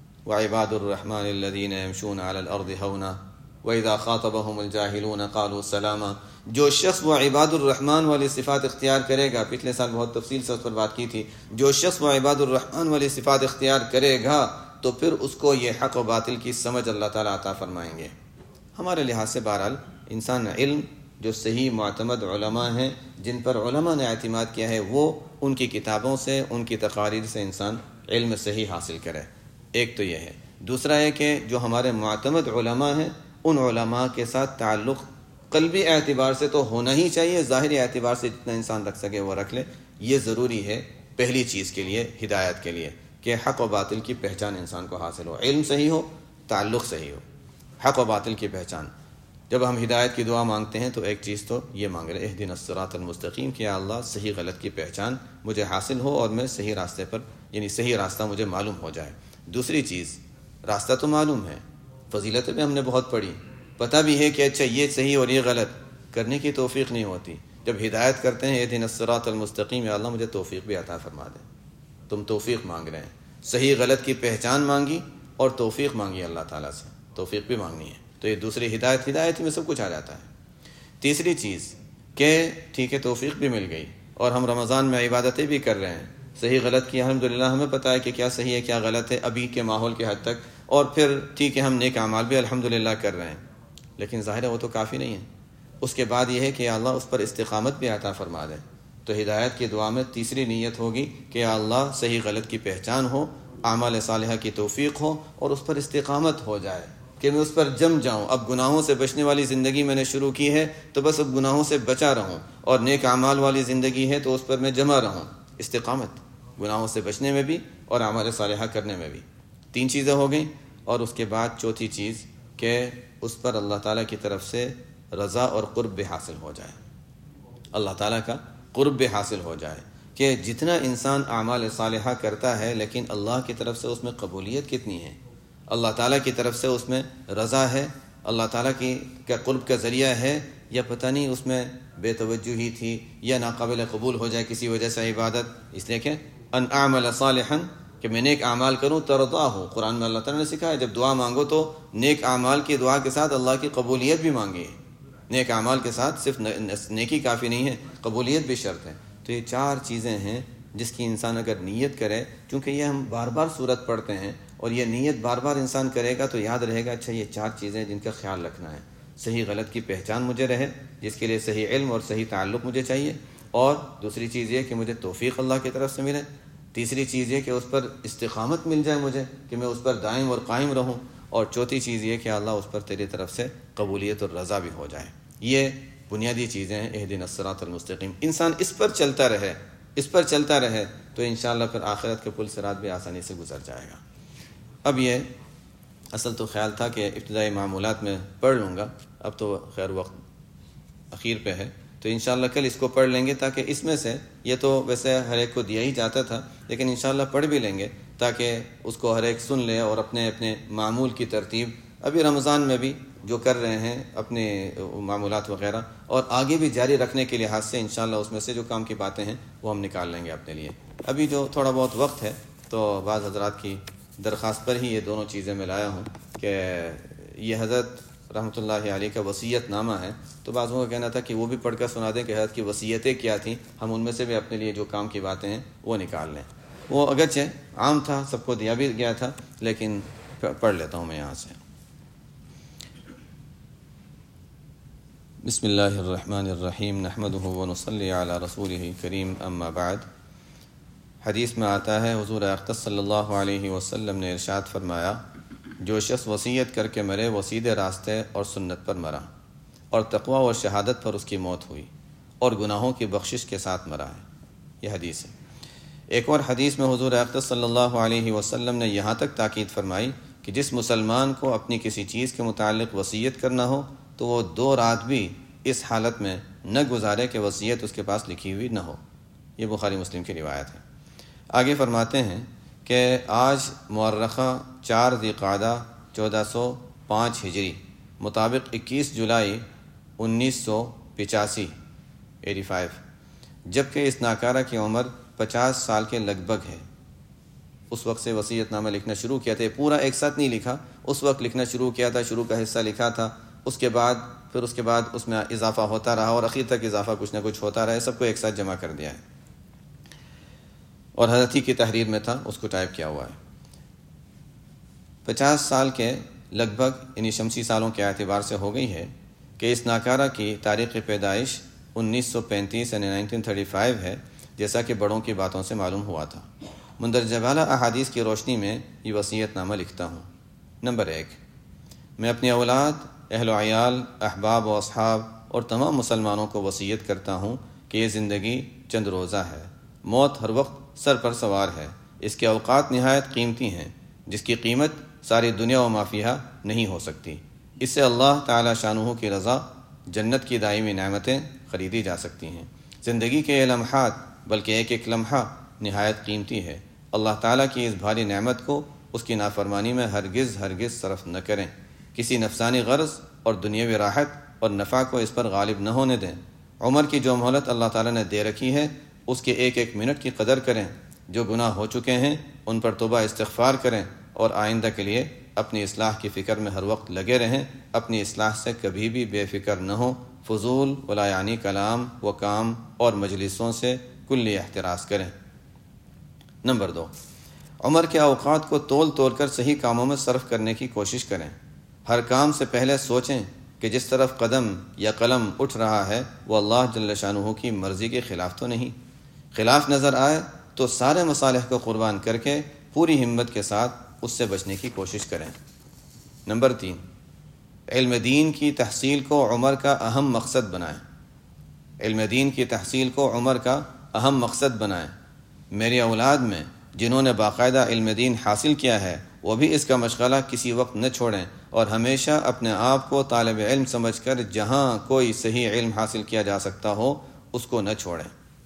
وعباد الرحمن الذین یمشون علی الارض ہونا وَإِذَا خَاطَبَهُمُ الْجَاهِلُونَ قَالُوا سَلَامًا. جو شخص وہ عباد الرحمن والی صفات اختیار کرے گا، پچھلے سال بہت تفصیل سے اس پر بات کی تھی، جو شخص وہ عباد الرحمن والی صفات اختیار کرے گا تو پھر اس کو یہ حق و باطل کی سمجھ اللہ تعالیٰ عطا فرمائیں گے. ہمارے لحاظ سے بہرحال انسان علم جو صحیح معتمد علماء ہیں جن پر علماء نے اعتماد کیا ہے، وہ ان کی کتابوں سے، ان کی تقاریر سے انسان علم صحیح حاصل کرے. ایک تو یہ ہے. دوسرا ہے کہ جو ہمارے معتمد علماء ہیں ان علماء کے ساتھ تعلق قلبی اعتبار سے تو ہونا ہی چاہیے، ظاہری اعتبار سے جتنا انسان رکھ سکے وہ رکھ لے. یہ ضروری ہے پہلی چیز کے لیے، ہدایت کے لیے، کہ حق و باطل کی پہچان انسان کو حاصل ہو، علم صحیح ہو، تعلق صحیح ہو. حق و باطل کی پہچان. جب ہم ہدایت کی دعا مانگتے ہیں تو ایک چیز تو یہ مانگ رہے اہدنا الصراط المستقیم، کہ یا اللہ صحیح غلط کی پہچان مجھے حاصل ہو اور میں صحیح راستے پر، یعنی صحیح راستہ مجھے معلوم ہو جائے. دوسری چیز، راستہ تو معلوم ہے، فضیلتیں بھی ہم نے بہت پڑھی، پتہ بھی ہے کہ اچھا یہ صحیح اور یہ غلط، کرنے کی توفیق نہیں ہوتی. جب ہدایت کرتے ہیں اہدنا الصراط المستقیم، یا اللہ مجھے توفیق بھی عطا فرما دے. تم توفیق مانگ رہے ہیں، صحیح غلط کی پہچان مانگی اور توفیق مانگی اللہ تعالیٰ سے، توفیق بھی مانگنی ہے. تو یہ دوسری ہدایت، ہدایت میں سب کچھ آ جاتا ہے. تیسری چیز کہ ٹھیک ہے توفیق بھی مل گئی اور ہم رمضان میں عبادتیں بھی کر رہے ہیں، صحیح غلط کی الحمدللہ ہمیں پتہ ہے کہ کیا صحیح ہے کیا غلط ہے ابھی کے ماحول کے حد تک، اور پھر ٹھیک ہے ہم نیک اعمال بھی الحمدللہ کر رہے ہیں، لیکن ظاہر ہے وہ تو کافی نہیں ہے. اس کے بعد یہ ہے کہ اللہ اس پر استقامت بھی عطا فرما دے. تو ہدایت کی دعا میں تیسری نیت ہوگی کہ اللہ صحیح غلط کی پہچان ہو، اعمال صالحہ کی توفیق ہو اور اس پر استقامت ہو جائے کہ میں اس پر جم جاؤں. اب گناہوں سے بچنے والی زندگی میں نے شروع کی ہے تو بس اب گناہوں سے بچا رہوں، اور نیک اعمال والی زندگی ہے تو اس پر میں جمع رہوں. استقامت گناہوں سے بچنے میں بھی اور اعمال صالحہ کرنے میں بھی. تین چیزیں ہو گئیں. اور اس کے بعد چوتھی چیز کہ اس پر اللہ تعالیٰ کی طرف سے رضا اور قرب بھی حاصل ہو جائے، اللہ تعالیٰ کا قرب بھی حاصل ہو جائے. کہ جتنا انسان اعمال صالحہ کرتا ہے لیکن اللہ کی طرف سے اس میں قبولیت کتنی ہے، اللہ تعالیٰ کی طرف سے اس میں رضا ہے، اللہ تعالیٰ کی کا قرب کا ذریعہ ہے، یا پتہ نہیں اس میں بے توجہی تھی یا ناقابل قبول ہو جائے کسی وجہ سے عبادت. اس لیے کہ ان اعمل صالحا، کہ میں نیک اعمال کروں ترضا ہو. قرآن میں اللہ تعالیٰ نے سکھایا جب دعا مانگو تو نیک اعمال کی دعا کے ساتھ اللہ کی قبولیت بھی مانگی ہے. نیک اعمال کے ساتھ صرف نیکی کافی نہیں ہے، قبولیت بھی شرط ہے. تو یہ چار چیزیں ہیں جس کی انسان اگر نیت کرے، چونکہ یہ ہم بار بار صورت پڑھتے ہیں اور یہ نیت بار بار انسان کرے گا تو یاد رہے گا اچھا یہ چار چیزیں جن کا خیال رکھنا ہے. صحیح غلط کی پہچان مجھے رہے جس کے لیے صحیح علم اور صحیح تعلق مجھے چاہیے، اور دوسری چیز یہ کہ مجھے توفیق اللہ کی طرف سے ملے. تیسری چیز یہ کہ اس پر استقامت مل جائے مجھے، کہ میں اس پر دائم اور قائم رہوں. اور چوتھی چیز یہ کہ اللہ اس پر تیری طرف سے قبولیت اور رضا بھی ہو جائے. یہ بنیادی چیزیں ہیں اہدنا الصراط المستقیم. انسان اس پر چلتا رہے، اس پر چلتا رہے تو انشاءاللہ پھر آخرت کے پل صراط بھی آسانی سے گزر جائے گا. اب یہ اصل تو خیال تھا کہ ابتدائی معمولات میں پڑھ لوں گا، اب تو خیر وقت اخیر پہ ہے تو انشاءاللہ کل اس کو پڑھ لیں گے، تاکہ اس میں سے یہ تو ویسے ہر ایک کو دیا ہی جاتا تھا لیکن انشاءاللہ پڑھ بھی لیں گے تاکہ اس کو ہر ایک سن لے اور اپنے اپنے معمول کی ترتیب ابھی رمضان میں بھی جو کر رہے ہیں اپنے معمولات وغیرہ اور آگے بھی جاری رکھنے کے لحاظ سے انشاءاللہ اس میں سے جو کام کی باتیں ہیں وہ ہم نکال لیں گے اپنے لیے. ابھی جو تھوڑا بہت وقت ہے تو بعض حضرات کی درخواست پر ہی یہ دونوں چیزیں میں لایا ہوں کہ یہ حضرت رحمۃ اللہ علیہ کا وصیت نامہ ہے، تو بعضوں کا کہنا تھا کہ وہ بھی پڑھ کر سنا دیں کہ حضرت کی وصیتیں کیا تھیں، ہم ان میں سے بھی اپنے لیے جو کام کی باتیں ہیں وہ نکال لیں. وہ اگرچہ عام تھا، سب کو دیا بھی گیا تھا، لیکن پڑھ لیتا ہوں میں یہاں سے. بسم اللہ الرحمن الرحیم نحمدہ ونصلی علی رسولہ کریم اما بعد. حدیث میں آتا ہے حضور اقدس صلی اللہ علیہ وسلم نے ارشاد فرمایا، جو شخص وصیت کر کے مرے وہ سیدھے راستے اور سنت پر مرا، اور تقوی اور شہادت پر اس کی موت ہوئی، اور گناہوں کی بخشش کے ساتھ مرا ہے۔ یہ حدیث ہے۔ ایک اور حدیث میں حضور اقدس صلی اللہ علیہ وسلم نے یہاں تک تاکید فرمائی کہ جس مسلمان کو اپنی کسی چیز کے متعلق وصیت کرنا ہو تو وہ دو رات بھی اس حالت میں نہ گزارے کہ وصیت اس کے پاس لکھی ہوئی نہ ہو۔ یہ بخاری مسلم کی روایت ہے۔ آگے فرماتے ہیں کہ آج مورخہ چار ذی قعدہ چودہ سو پانچ ہجری مطابق اکیس جولائی انیس سو پچاسی ایٹی فائیو، جبکہ اس ناکارہ کی عمر پچاس سال کے لگ بھگ ہے۔ اس وقت سے وصیت نامہ لکھنا شروع کیا تھا، پورا ایک ساتھ نہیں لکھا، اس وقت لکھنا شروع کیا تھا، شروع کا حصہ لکھا تھا، اس کے بعد پھر اس کے بعد اس میں اضافہ ہوتا رہا اور اخیر تک اضافہ کچھ نہ کچھ ہوتا رہا، سب کو ایک ساتھ جمع کر دیا ہے اور حضرت ہی کی تحریر میں تھا، اس کو ٹائپ کیا ہوا ہے۔ پچاس سال کے لگ بھگ یعنی شمسی سالوں کے اعتبار سے ہو گئی ہے کہ اس ناکارہ کی تاریخ پیدائش انیس سو پینتیس یعنی نائنٹین تھرٹی فائیو ہے، جیسا کہ بڑوں کی باتوں سے معلوم ہوا تھا۔ مندرجہ بالا احادیث کی روشنی میں یہ وصیت نامہ لکھتا ہوں۔ نمبر ایک، میں اپنی اولاد، اہل و عیال، احباب و اصحاب اور تمام مسلمانوں کو وصیت کرتا ہوں کہ یہ زندگی چند روزہ ہے، موت ہر وقت سر پر سوار ہے، اس کے اوقات نہایت قیمتی ہیں، جس کی قیمت ساری دنیا و ما فیہا نہیں ہو سکتی۔ اس سے اللہ تعالی شانہ کی رضا، جنت کی دائمی نعمتیں خریدی جا سکتی ہیں۔ زندگی کے یہ لمحات بلکہ ایک ایک لمحہ نہایت قیمتی ہے۔ اللہ تعالیٰ کی اس بھاری نعمت کو اس کی نافرمانی میں ہرگز ہرگز صرف نہ کریں، کسی نفسانی غرض اور دنیاوی راحت اور نفع کو اس پر غالب نہ ہونے دیں۔ عمر کی جو مہلت اللہ تعالیٰ نے دے رکھی ہے اس کے ایک ایک منٹ کی قدر کریں، جو گناہ ہو چکے ہیں ان پر توبہ استغفار کریں اور آئندہ کے لیے اپنی اصلاح کی فکر میں ہر وقت لگے رہیں، اپنی اصلاح سے کبھی بھی بے فکر نہ ہوں، فضول ولا یعنی کلام و کام اور مجلسوں سے کلی احتراز کریں۔ نمبر دو، عمر کے اوقات کو تول تول کر صحیح کاموں میں صرف کرنے کی کوشش کریں۔ ہر کام سے پہلے سوچیں کہ جس طرف قدم یا قلم اٹھ رہا ہے وہ اللہ جل شانہ کی مرضی کے خلاف تو نہیں۔ خلاف نظر آئے تو سارے مصالح کو قربان کر کے پوری ہمت کے ساتھ اس سے بچنے کی کوشش کریں۔ نمبر تین، علم دین کی تحصیل کو عمر کا اہم مقصد بنائیں۔ علم دین کی تحصیل کو عمر کا اہم مقصد بنائیں۔ میری اولاد میں جنہوں نے باقاعدہ علم دین حاصل کیا ہے وہ بھی اس کا مشغلہ کسی وقت نہ چھوڑیں اور ہمیشہ اپنے آپ کو طالب علم سمجھ کر جہاں کوئی صحیح علم حاصل کیا جا سکتا ہو اس کو نہ چھوڑیں۔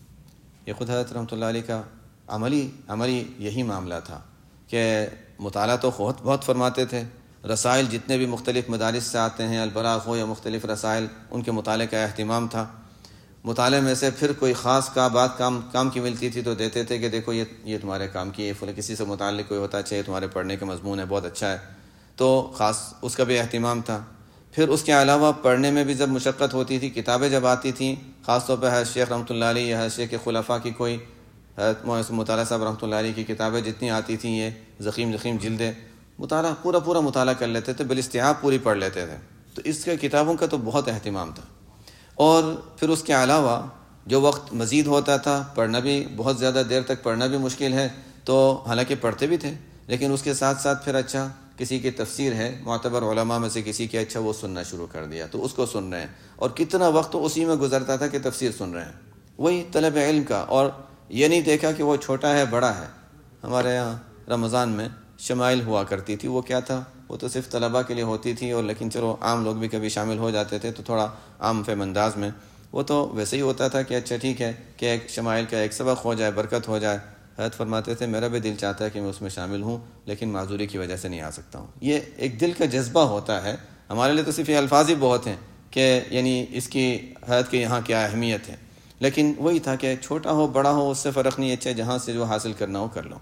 یہ خود حضرت رحمۃ اللہ علیہ کا عملی عملی یہی معاملہ تھا کہ مطالعہ تو بہت بہت فرماتے تھے، رسائل جتنے بھی مختلف مدارس سے آتے ہیں، البلاغ ہو یا مختلف رسائل، ان کے مطالعے کا اہتمام تھا۔ مطالعے میں سے پھر کوئی خاص کا بات کام کام کی ملتی تھی تو دیتے تھے کہ دیکھو یہ یہ تمہارے کام کی، یہ کسی سے متعلق کوئی ہوتا ہے، تمہارے پڑھنے کا مضمون ہے، بہت اچھا ہے، تو خاص اس کا بھی اہتمام تھا۔ پھر اس کے علاوہ پڑھنے میں بھی جب مشقت ہوتی تھی، کتابیں جب آتی تھیں، خاص طور پہ حضرت شیخ رحمۃ اللہ علیہ یا حضرت شیخ کے خلفاء کی کوئی، حضرت مطالعہ صاحب رحمۃ اللہ علیہ کی کتابیں جتنی آتی تھیں، یہ ضخیم ضخیم جلدیں، مطالعہ پورا پورا مطالعہ کر لیتے تھے، بالاستیعاب پوری پڑھ لیتے تھے۔ تو اس کے کتابوں کا تو بہت اہتمام تھا۔ اور پھر اس کے علاوہ جو وقت مزید ہوتا تھا، پڑھنا بھی بہت زیادہ دیر تک پڑھنا بھی مشکل ہے، تو حالانکہ پڑھتے بھی تھے لیکن اس کے ساتھ ساتھ پھر اچھا کسی کی تفسیر ہے، معتبر علماء میں سے کسی کی، اچھا وہ سننا شروع کر دیا تو اس کو سن رہے ہیں، اور کتنا وقت اسی میں گزرتا تھا کہ تفسیر سن رہے ہیں، وہی طلب علم کا۔ اور یہ نہیں دیکھا کہ وہ چھوٹا ہے بڑا ہے۔ ہمارے یہاں رمضان میں شمائل ہوا کرتی تھی، وہ کیا تھا؟ وہ تو صرف طلباء کے لیے ہوتی تھی، اور لیکن چلو عام لوگ بھی کبھی شامل ہو جاتے تھے تو تھوڑا عام فہم انداز میں، وہ تو ویسے ہی ہوتا تھا کہ اچھا ٹھیک ہے کہ ایک شمائل کا ایک سبق ہو جائے، برکت ہو جائے۔ حضرت فرماتے تھے میرا بھی دل چاہتا ہے کہ میں اس میں شامل ہوں لیکن معذوری کی وجہ سے نہیں آ سکتا ہوں۔ یہ ایک دل کا جذبہ ہوتا ہے، ہمارے لیے تو صرف یہ الفاظ ہی بہت ہیں کہ یعنی اس کی حضرت کے یہاں کیا اہمیت ہے، لیکن وہی تھا کہ چھوٹا ہو بڑا ہو اس سے فرق نہیں، اچھا جہاں سے جو حاصل کرنا ہو کر لو۔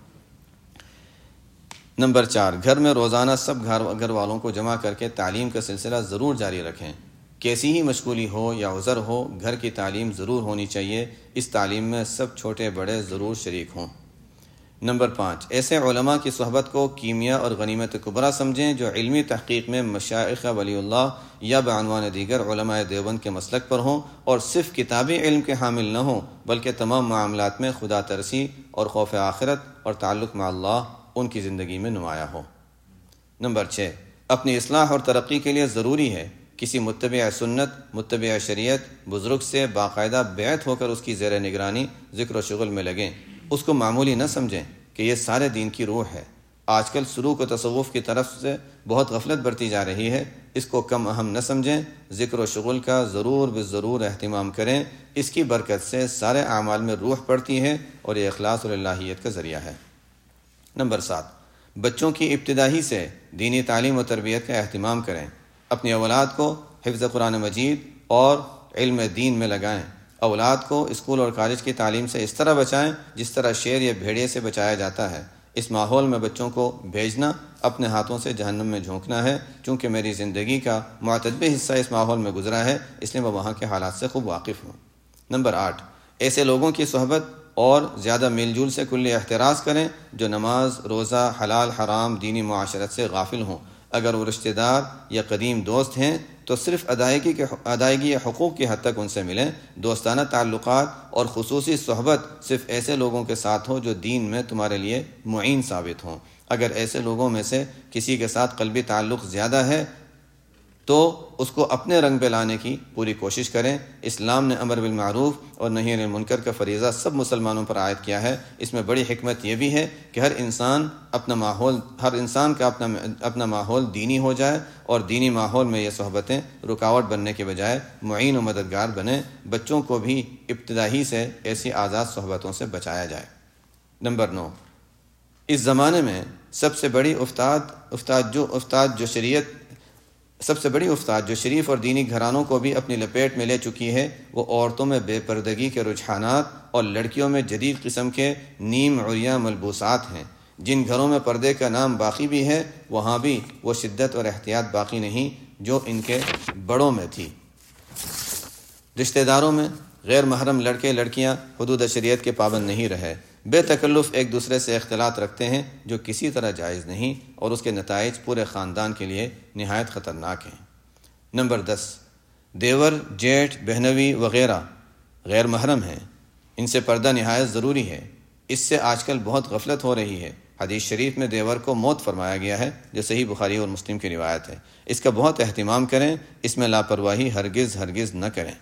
نمبر چار، گھر میں روزانہ سب گھر گھر والوں کو جمع کر کے تعلیم کا سلسلہ ضرور جاری رکھیں، کیسی ہی مشغولی ہو یا عذر ہو، گھر کی تعلیم ضرور ہونی چاہیے، اس تعلیم میں سب چھوٹے بڑے ضرور شریک ہوں۔ نمبر پانچ، ایسے علماء کی صحبت کو کیمیا اور غنیمت کبریٰ سمجھیں جو علمی تحقیق میں مشائخ ولی اللہ یا بعنوان دیگر علماء دیوبند کے مسلک پر ہوں، اور صرف کتابی علم کے حامل نہ ہوں بلکہ تمام معاملات میں خدا ترسی اور خوف آخرت اور تعلق مع اللہ ان کی زندگی میں نمایاں ہو۔ نمبر چھ، اپنی اصلاح اور ترقی کے لیے ضروری ہے کسی متبع سنت متبع شریعت بزرگ سے باقاعدہ بیعت ہو کر اس کی زیر نگرانی ذکر و شغل میں لگیں، اس کو معمولی نہ سمجھیں کہ یہ سارے دین کی روح ہے۔ آج کل سلوک و تصوف کی طرف سے بہت غفلت برتی جا رہی ہے، اس کو کم اہم نہ سمجھیں، ذکر و شغل کا ضرور بضرور اہتمام کریں، اس کی برکت سے سارے اعمال میں روح پڑتی ہے اور یہ اخلاص اور الہیت کا ذریعہ ہے۔ نمبر سات، بچوں کی ابتدائی سے دینی تعلیم و تربیت کا اہتمام کریں، اپنی اولاد کو حفظ قرآن مجید اور علم دین میں لگائیں، اولاد کو اسکول اور کالج کی تعلیم سے اس طرح بچائیں جس طرح شیر یا بھیڑیے سے بچایا جاتا ہے۔ اس ماحول میں بچوں کو بھیجنا اپنے ہاتھوں سے جہنم میں جھونکنا ہے، چونکہ میری زندگی کا معتدل حصہ اس ماحول میں گزرا ہے، اس لیے میں وہاں کے حالات سے خوب واقف ہوں۔ نمبر آٹھ، ایسے لوگوں کی صحبت اور زیادہ میل جول سے کلی احتراز کریں جو نماز روزہ حلال حرام دینی معاشرت سے غافل ہوں۔ اگر وہ رشتہ دار یا قدیم دوست ہیں تو صرف ادائیگی کے ادائیگی حقوق کی حد تک ان سے ملیں۔ دوستانہ تعلقات اور خصوصی صحبت صرف ایسے لوگوں کے ساتھ ہو جو دین میں تمہارے لیے معین ثابت ہوں۔ اگر ایسے لوگوں میں سے کسی کے ساتھ قلبی تعلق زیادہ ہے تو اس کو اپنے رنگ پہ لانے کی پوری کوشش کریں۔ اسلام نے امر بالمعروف اور نہی عن المنکر کا فریضہ سب مسلمانوں پر عائد کیا ہے۔ اس میں بڑی حکمت یہ بھی ہے کہ ہر انسان اپنا ماحول ہر انسان کا اپنا اپنا ماحول دینی ہو جائے اور دینی ماحول میں یہ صحبتیں رکاوٹ بننے کے بجائے معین و مددگار بنیں۔ بچوں کو بھی ابتدائی سے ایسی آزاد صحبتوں سے بچایا جائے۔ نمبر نو، اس زمانے میں سب سے بڑی افتاد افتاد جو افتاد جو شریعت سب سے بڑی افتاد جو شریف اور دینی گھرانوں کو بھی اپنی لپیٹ میں لے چکی ہے وہ عورتوں میں بے پردگی کے رجحانات اور لڑکیوں میں جدید قسم کے نیم عریاں ملبوسات ہیں۔ جن گھروں میں پردے کا نام باقی بھی ہے وہاں بھی وہ شدت اور احتیاط باقی نہیں جو ان کے بڑوں میں تھی۔ رشتہ داروں میں غیر محرم لڑکے لڑکیاں حدود شریعت کے پابند نہیں رہے، بے تکلف ایک دوسرے سے اختلاط رکھتے ہیں جو کسی طرح جائز نہیں، اور اس کے نتائج پورے خاندان کے لیے نہایت خطرناک ہیں۔ نمبر دس، دیور جیٹھ بہنوی وغیرہ غیر محرم ہیں، ان سے پردہ نہایت ضروری ہے۔ اس سے آج کل بہت غفلت ہو رہی ہے۔ حدیث شریف میں دیور کو موت فرمایا گیا ہے جو صحیح بخاری اور مسلم کی روایت ہے۔ اس کا بہت اہتمام کریں، اس میں لاپرواہی ہرگز ہرگز نہ کریں۔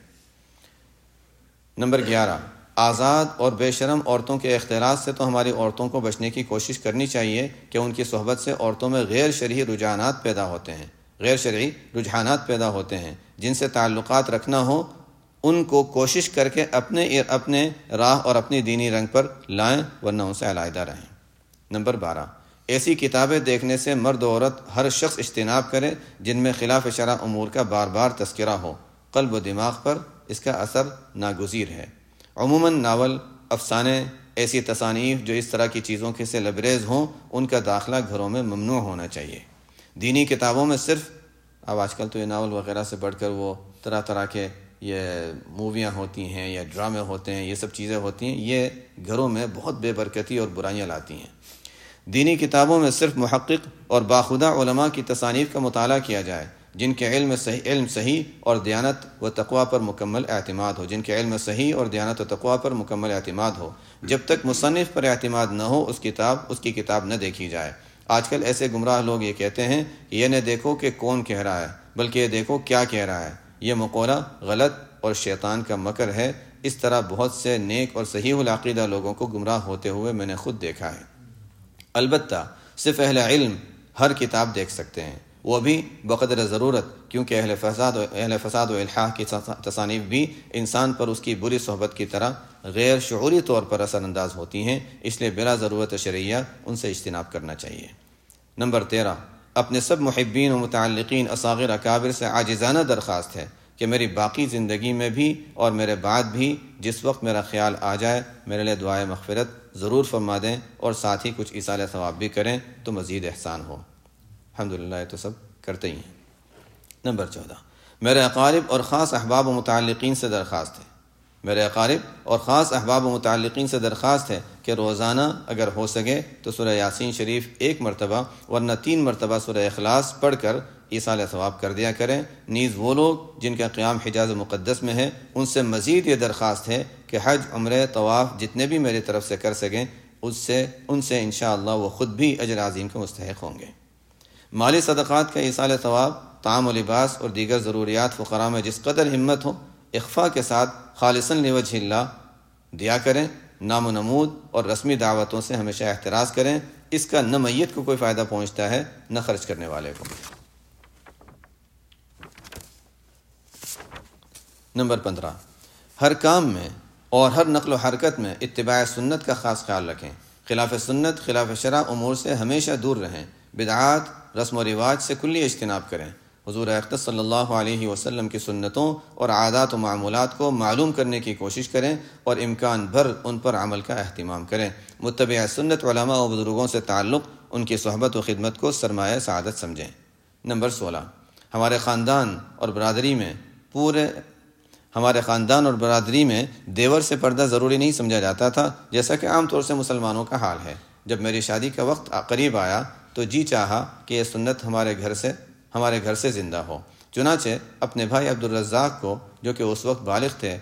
نمبر گیارہ، آزاد اور بے شرم عورتوں کے اختلاط سے تو ہماری عورتوں کو بچنے کی کوشش کرنی چاہیے کہ ان کی صحبت سے عورتوں میں غیر شرعی رجحانات پیدا ہوتے ہیں غیر شرعی رجحانات پیدا ہوتے ہیں جن سے تعلقات رکھنا ہو ان کو کوشش کر کے اپنے اپنے راہ اور اپنی دینی رنگ پر لائیں، ورنہ ان سے علیحدہ رہیں۔ نمبر بارہ، ایسی کتابیں دیکھنے سے مرد و عورت ہر شخص اجتناب کرے جن میں خلاف شرع امور کا بار بار تذکرہ ہو۔ قلب و دماغ پر اس کا اثر ناگزیر ہے۔ عموماً ناول، افسانے، ایسی تصانیف جو اس طرح کی چیزوں کے سے لبریز ہوں ان کا داخلہ گھروں میں ممنوع ہونا چاہیے۔ دینی کتابوں میں صرف اب آج کل تو یہ ناول وغیرہ سے بڑھ کر وہ طرح طرح کے یہ موویاں ہوتی ہیں یا ڈرامے ہوتے ہیں، یہ سب چیزیں ہوتی ہیں، یہ گھروں میں بہت بے برکتی اور برائیاں لاتی ہیں۔ دینی کتابوں میں صرف محقق اور باخودہ علماء کی تصانیف کا مطالعہ کیا جائے جن کے علم صحیح علم صحیح اور دیانت و تقوی پر مکمل اعتماد ہو جن کے علم صحیح اور دیانت و تقوی پر مکمل اعتماد ہو۔ جب تک مصنف پر اعتماد نہ ہو اس کتاب اس کی کتاب نہ دیکھی جائے۔ آج کل ایسے گمراہ لوگ یہ کہتے ہیں کہ یہ نہ دیکھو کہ کون کہہ رہا ہے بلکہ یہ دیکھو کیا کہہ رہا ہے۔ یہ مقولہ غلط اور شیطان کا مکر ہے۔ اس طرح بہت سے نیک اور صحیح العقیدہ لوگوں کو گمراہ ہوتے ہوئے میں نے خود دیکھا ہے۔ البتہ صرف اہل علم ہر کتاب دیکھ سکتے ہیں، وہ بھی بقدر ضرورت، کیونکہ اہل فساد و اہل فساد و الحاح کی تصانیف بھی انسان پر اس کی بری صحبت کی طرح غیر شعوری طور پر اثر انداز ہوتی ہیں، اس لیے بلا ضرورت شرعیہ ان سے اجتناب کرنا چاہیے۔ نمبر تیرہ، اپنے سب محبین و متعلقین اصاغر اکابر سے عاجزانہ درخواست ہے کہ میری باقی زندگی میں بھی اور میرے بعد بھی جس وقت میرا خیال آ جائے میرے لیے دعائے مغفرت ضرور فرما دیں اور ساتھ ہی کچھ ایصال ثواب بھی کریں تو مزید احسان ہو۔ الحمدللہ یہ تو سب کرتے ہی ہیں۔ نمبر چودہ، میرے اقارب اور خاص احباب و متعلقین سے درخواست ہے میرے اقارب اور خاص احباب و متعلقین سے درخواست ہے کہ روزانہ اگر ہو سکے تو سورہ یاسین شریف ایک مرتبہ ورنہ تین مرتبہ سورہ اخلاص پڑھ کر ایصال ثواب کر دیا کریں۔ نیز وہ لوگ جن کا قیام حجاز مقدس میں ہے ان سے مزید یہ درخواست ہے کہ حج عمرہ طواف جتنے بھی میری طرف سے کر سکیں اس سے ان سے انشاءاللہ وہ خود بھی اجر عظیم کے مستحق ہوں گے۔ مالی صدقات کا ایصال ثواب طعام و لباس اور دیگر ضروریات فقراء میں جس قدر ہمت ہو اخفاء کے ساتھ خالصاً لوجہ اللہ دیا کریں، نام و نمود اور رسمی دعوتوں سے ہمیشہ احتراز کریں، اس کا نہ میت کو کوئی فائدہ پہنچتا ہے نہ خرچ کرنے والے کو۔ نمبر پندرہ، ہر کام میں اور ہر نقل و حرکت میں اتباع سنت کا خاص خیال رکھیں، خلاف سنت خلاف شرع امور سے ہمیشہ دور رہیں، بدعات رسم و رواج سے کلی اجتناب کریں، حضور اقدس صلی اللہ علیہ وسلم کی سنتوں اور عادات و معمولات کو معلوم کرنے کی کوشش کریں اور امکان بھر ان پر عمل کا اہتمام کریں، متبع سنت علماء و بزرگوں سے تعلق ان کی صحبت و خدمت کو سرمایہ سعادت سمجھیں۔ نمبر سولہ، ہمارے خاندان اور برادری میں پورے ہمارے خاندان اور برادری میں دیور سے پردہ ضروری نہیں سمجھا جاتا تھا، جیسا کہ عام طور سے مسلمانوں کا حال ہے۔ جب میری شادی کا وقت قریب آیا تو جی چاہا کہ یہ سنت ہمارے گھر سے ہمارے گھر سے زندہ ہو، چنانچہ اپنے بھائی عبدالرزاق کو، جو کہ اس وقت بالغ تھے،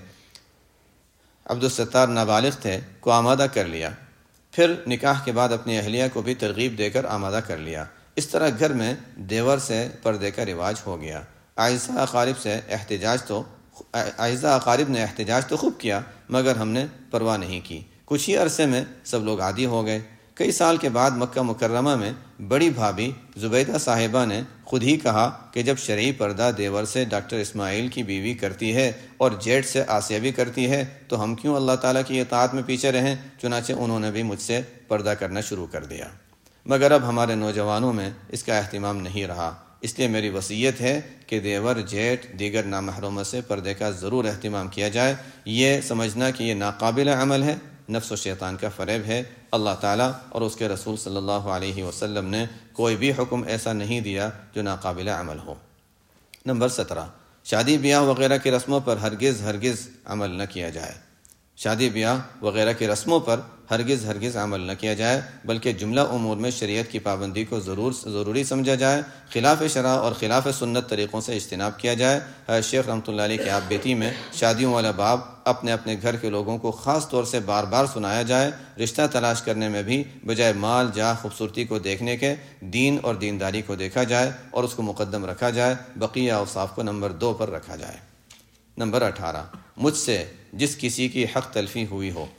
عبدالستار نابالغ تھے، کو آمادہ کر لیا، پھر نکاح کے بعد اپنی اہلیہ کو بھی ترغیب دے کر آمادہ کر لیا۔ اس طرح گھر میں دیور سے پردے کا رواج ہو گیا۔ اعزاء اقارب سے احتجاج تو اعزاء اقارب نے احتجاج تو خوب کیا، مگر ہم نے پرواہ نہیں کی۔ کچھ ہی عرصے میں سب لوگ عادی ہو گئے۔ کئی سال کے بعد مکہ مکرمہ میں بڑی بھابھی زبیدہ صاحبہ نے خود ہی کہا کہ جب شرعی پردہ دیور سے ڈاکٹر اسماعیل کی بیوی کرتی ہے اور جیٹ سے آسیہ بھی کرتی ہے تو ہم کیوں اللہ تعالیٰ کی اطاعت میں پیچھے رہیں؟ چنانچہ انہوں نے بھی مجھ سے پردہ کرنا شروع کر دیا، مگر اب ہمارے نوجوانوں میں اس کا اہتمام نہیں رہا۔ اس لیے میری وصیت ہے کہ دیور، جیٹ، دیگر نامحرموں سے پردے کا ضرور اہتمام کیا جائے۔ یہ سمجھنا کہ یہ ناقابل عمل ہے نفس و شیطان کا فریب ہے۔ اللہ تعالیٰ اور اس کے رسول صلی اللہ علیہ وسلم نے کوئی بھی حکم ایسا نہیں دیا جو ناقابل عمل ہو۔ نمبر سترہ، شادی بیاہ وغیرہ کی رسموں پر ہرگز ہرگز عمل نہ کیا جائے۔ شادی بیاہ وغیرہ کی رسموں پر ہرگز ہرگز عمل نہ کیا جائے، بلکہ جملہ امور میں شریعت کی پابندی کو ضرور ضروری سمجھا جائے، خلاف شرع اور خلاف سنت طریقوں سے اجتناب کیا جائے۔ حضرت شیخ رحمۃ اللہ علیہ کی آپ بیتی میں شادیوں والا باب اپنے اپنے گھر کے لوگوں کو خاص طور سے بار بار سنایا جائے۔ رشتہ تلاش کرنے میں بھی بجائے مال، جاہ، خوبصورتی کو دیکھنے کے دین اور دینداری کو دیکھا جائے اور اس کو مقدم رکھا جائے، بقیہ اوصاف کو نمبر دو پر رکھا جائے۔ نمبر اٹھارہ، مجھ سے جس کسی کی حق تلفی ہوئی ہو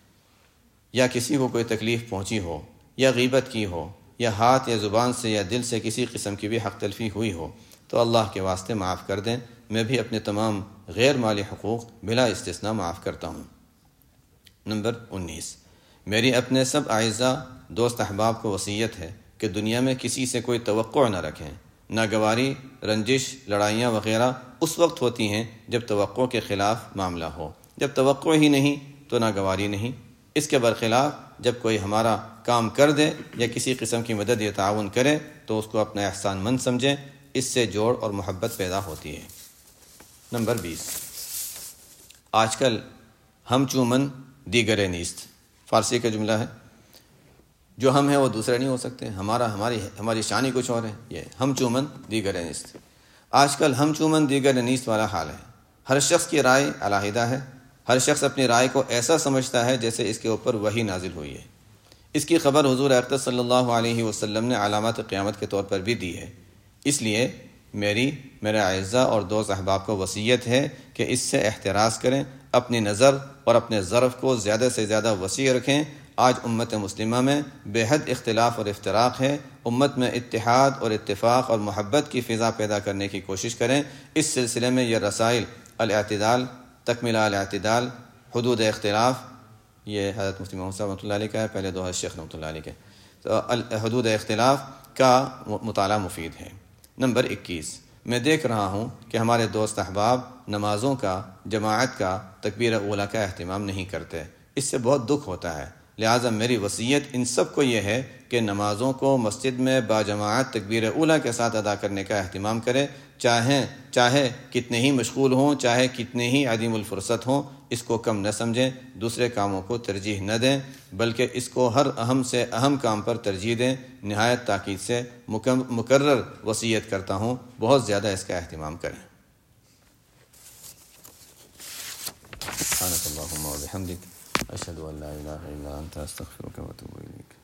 یا کسی کو کوئی تکلیف پہنچی ہو یا غیبت کی ہو یا ہاتھ یا زبان سے یا دل سے کسی قسم کی بھی حق تلفی ہوئی ہو تو اللہ کے واسطے معاف کر دیں۔ میں بھی اپنے تمام غیر مالی حقوق بلا استثناء معاف کرتا ہوں۔ نمبر انیس، میری اپنے سب اعزاء دوست احباب کو وصیت ہے کہ دنیا میں کسی سے کوئی توقع نہ رکھیں۔ ناگواری، رنجش، لڑائیاں وغیرہ اس وقت ہوتی ہیں جب توقع کے خلاف معاملہ ہو۔ جب توقع ہی نہیں تو ناگواری نہیں۔ اس کے برخلاف جب کوئی ہمارا کام کر دے یا کسی قسم کی مدد یا تعاون کرے تو اس کو اپنا احسان مند سمجھیں، اس سے جوڑ اور محبت پیدا ہوتی ہے۔ نمبر بیس، آج کل ہم چومن دیگر نیست، فارسی کا جملہ ہے۔ جو ہم ہیں وہ دوسرے نہیں ہو سکتے، ہمارا ہماری ہماری شان ہی کچھ اور ہے۔ یہ ہم چومن دیگر نیست، آج کل ہم چومن دیگر نیست والا حال ہے۔ ہر شخص کی رائے علیحدہ ہے، ہر شخص اپنی رائے کو ایسا سمجھتا ہے جیسے اس کے اوپر وحی نازل ہوئی ہے۔ اس کی خبر حضور اقدس صلی اللہ علیہ وسلم نے علامات قیامت کے طور پر بھی دی ہے۔ اس لیے میری میرے اعزاء اور دوست احباب کو وصیت ہے کہ اس سے احتراز کریں، اپنی نظر اور اپنے ظرف کو زیادہ سے زیادہ وسیع رکھیں۔ آج امت مسلمہ میں بے حد اختلاف اور افتراق ہے۔ امت میں اتحاد اور اتفاق اور محبت کی فضا پیدا کرنے کی کوشش کریں۔ اس سلسلے میں یہ رسائل الاعتدال، تکملہ الاعتدال، حدود اختلاف، یہ حضرت مفتی محمد صاحب رحمۃ اللہ علیہ کا ہے، پہلے دو حضرت شیخ رحمۃ اللہ علیہ کے، تو حدود اختلاف کا مطالعہ مفید ہے۔ نمبر اکیس، میں دیکھ رہا ہوں کہ ہمارے دوست احباب نمازوں کا، جماعت کا، تکبیر اولیٰ کا اہتمام نہیں کرتے۔ اس سے بہت دکھ ہوتا ہے۔ لہٰذا میری وصیت ان سب کو یہ ہے کہ نمازوں کو مسجد میں باجماعت تکبیر اولیٰ کے ساتھ ادا کرنے کا اہتمام کرے، چاہیں چاہے کتنے ہی مشغول ہوں، چاہے کتنے ہی عدیم الفرصت ہوں، اس کو کم نہ سمجھیں، دوسرے کاموں کو ترجیح نہ دیں، بلکہ اس کو ہر اہم سے اہم کام پر ترجیح دیں۔ نہایت تاکید سے مکرر وصیت کرتا ہوں، بہت زیادہ اس کا اہتمام کریں۔ سبحانک اللہم و بحمدک، اشہد ان لا الہ الا انت، استغفرک و اتوب الیک۔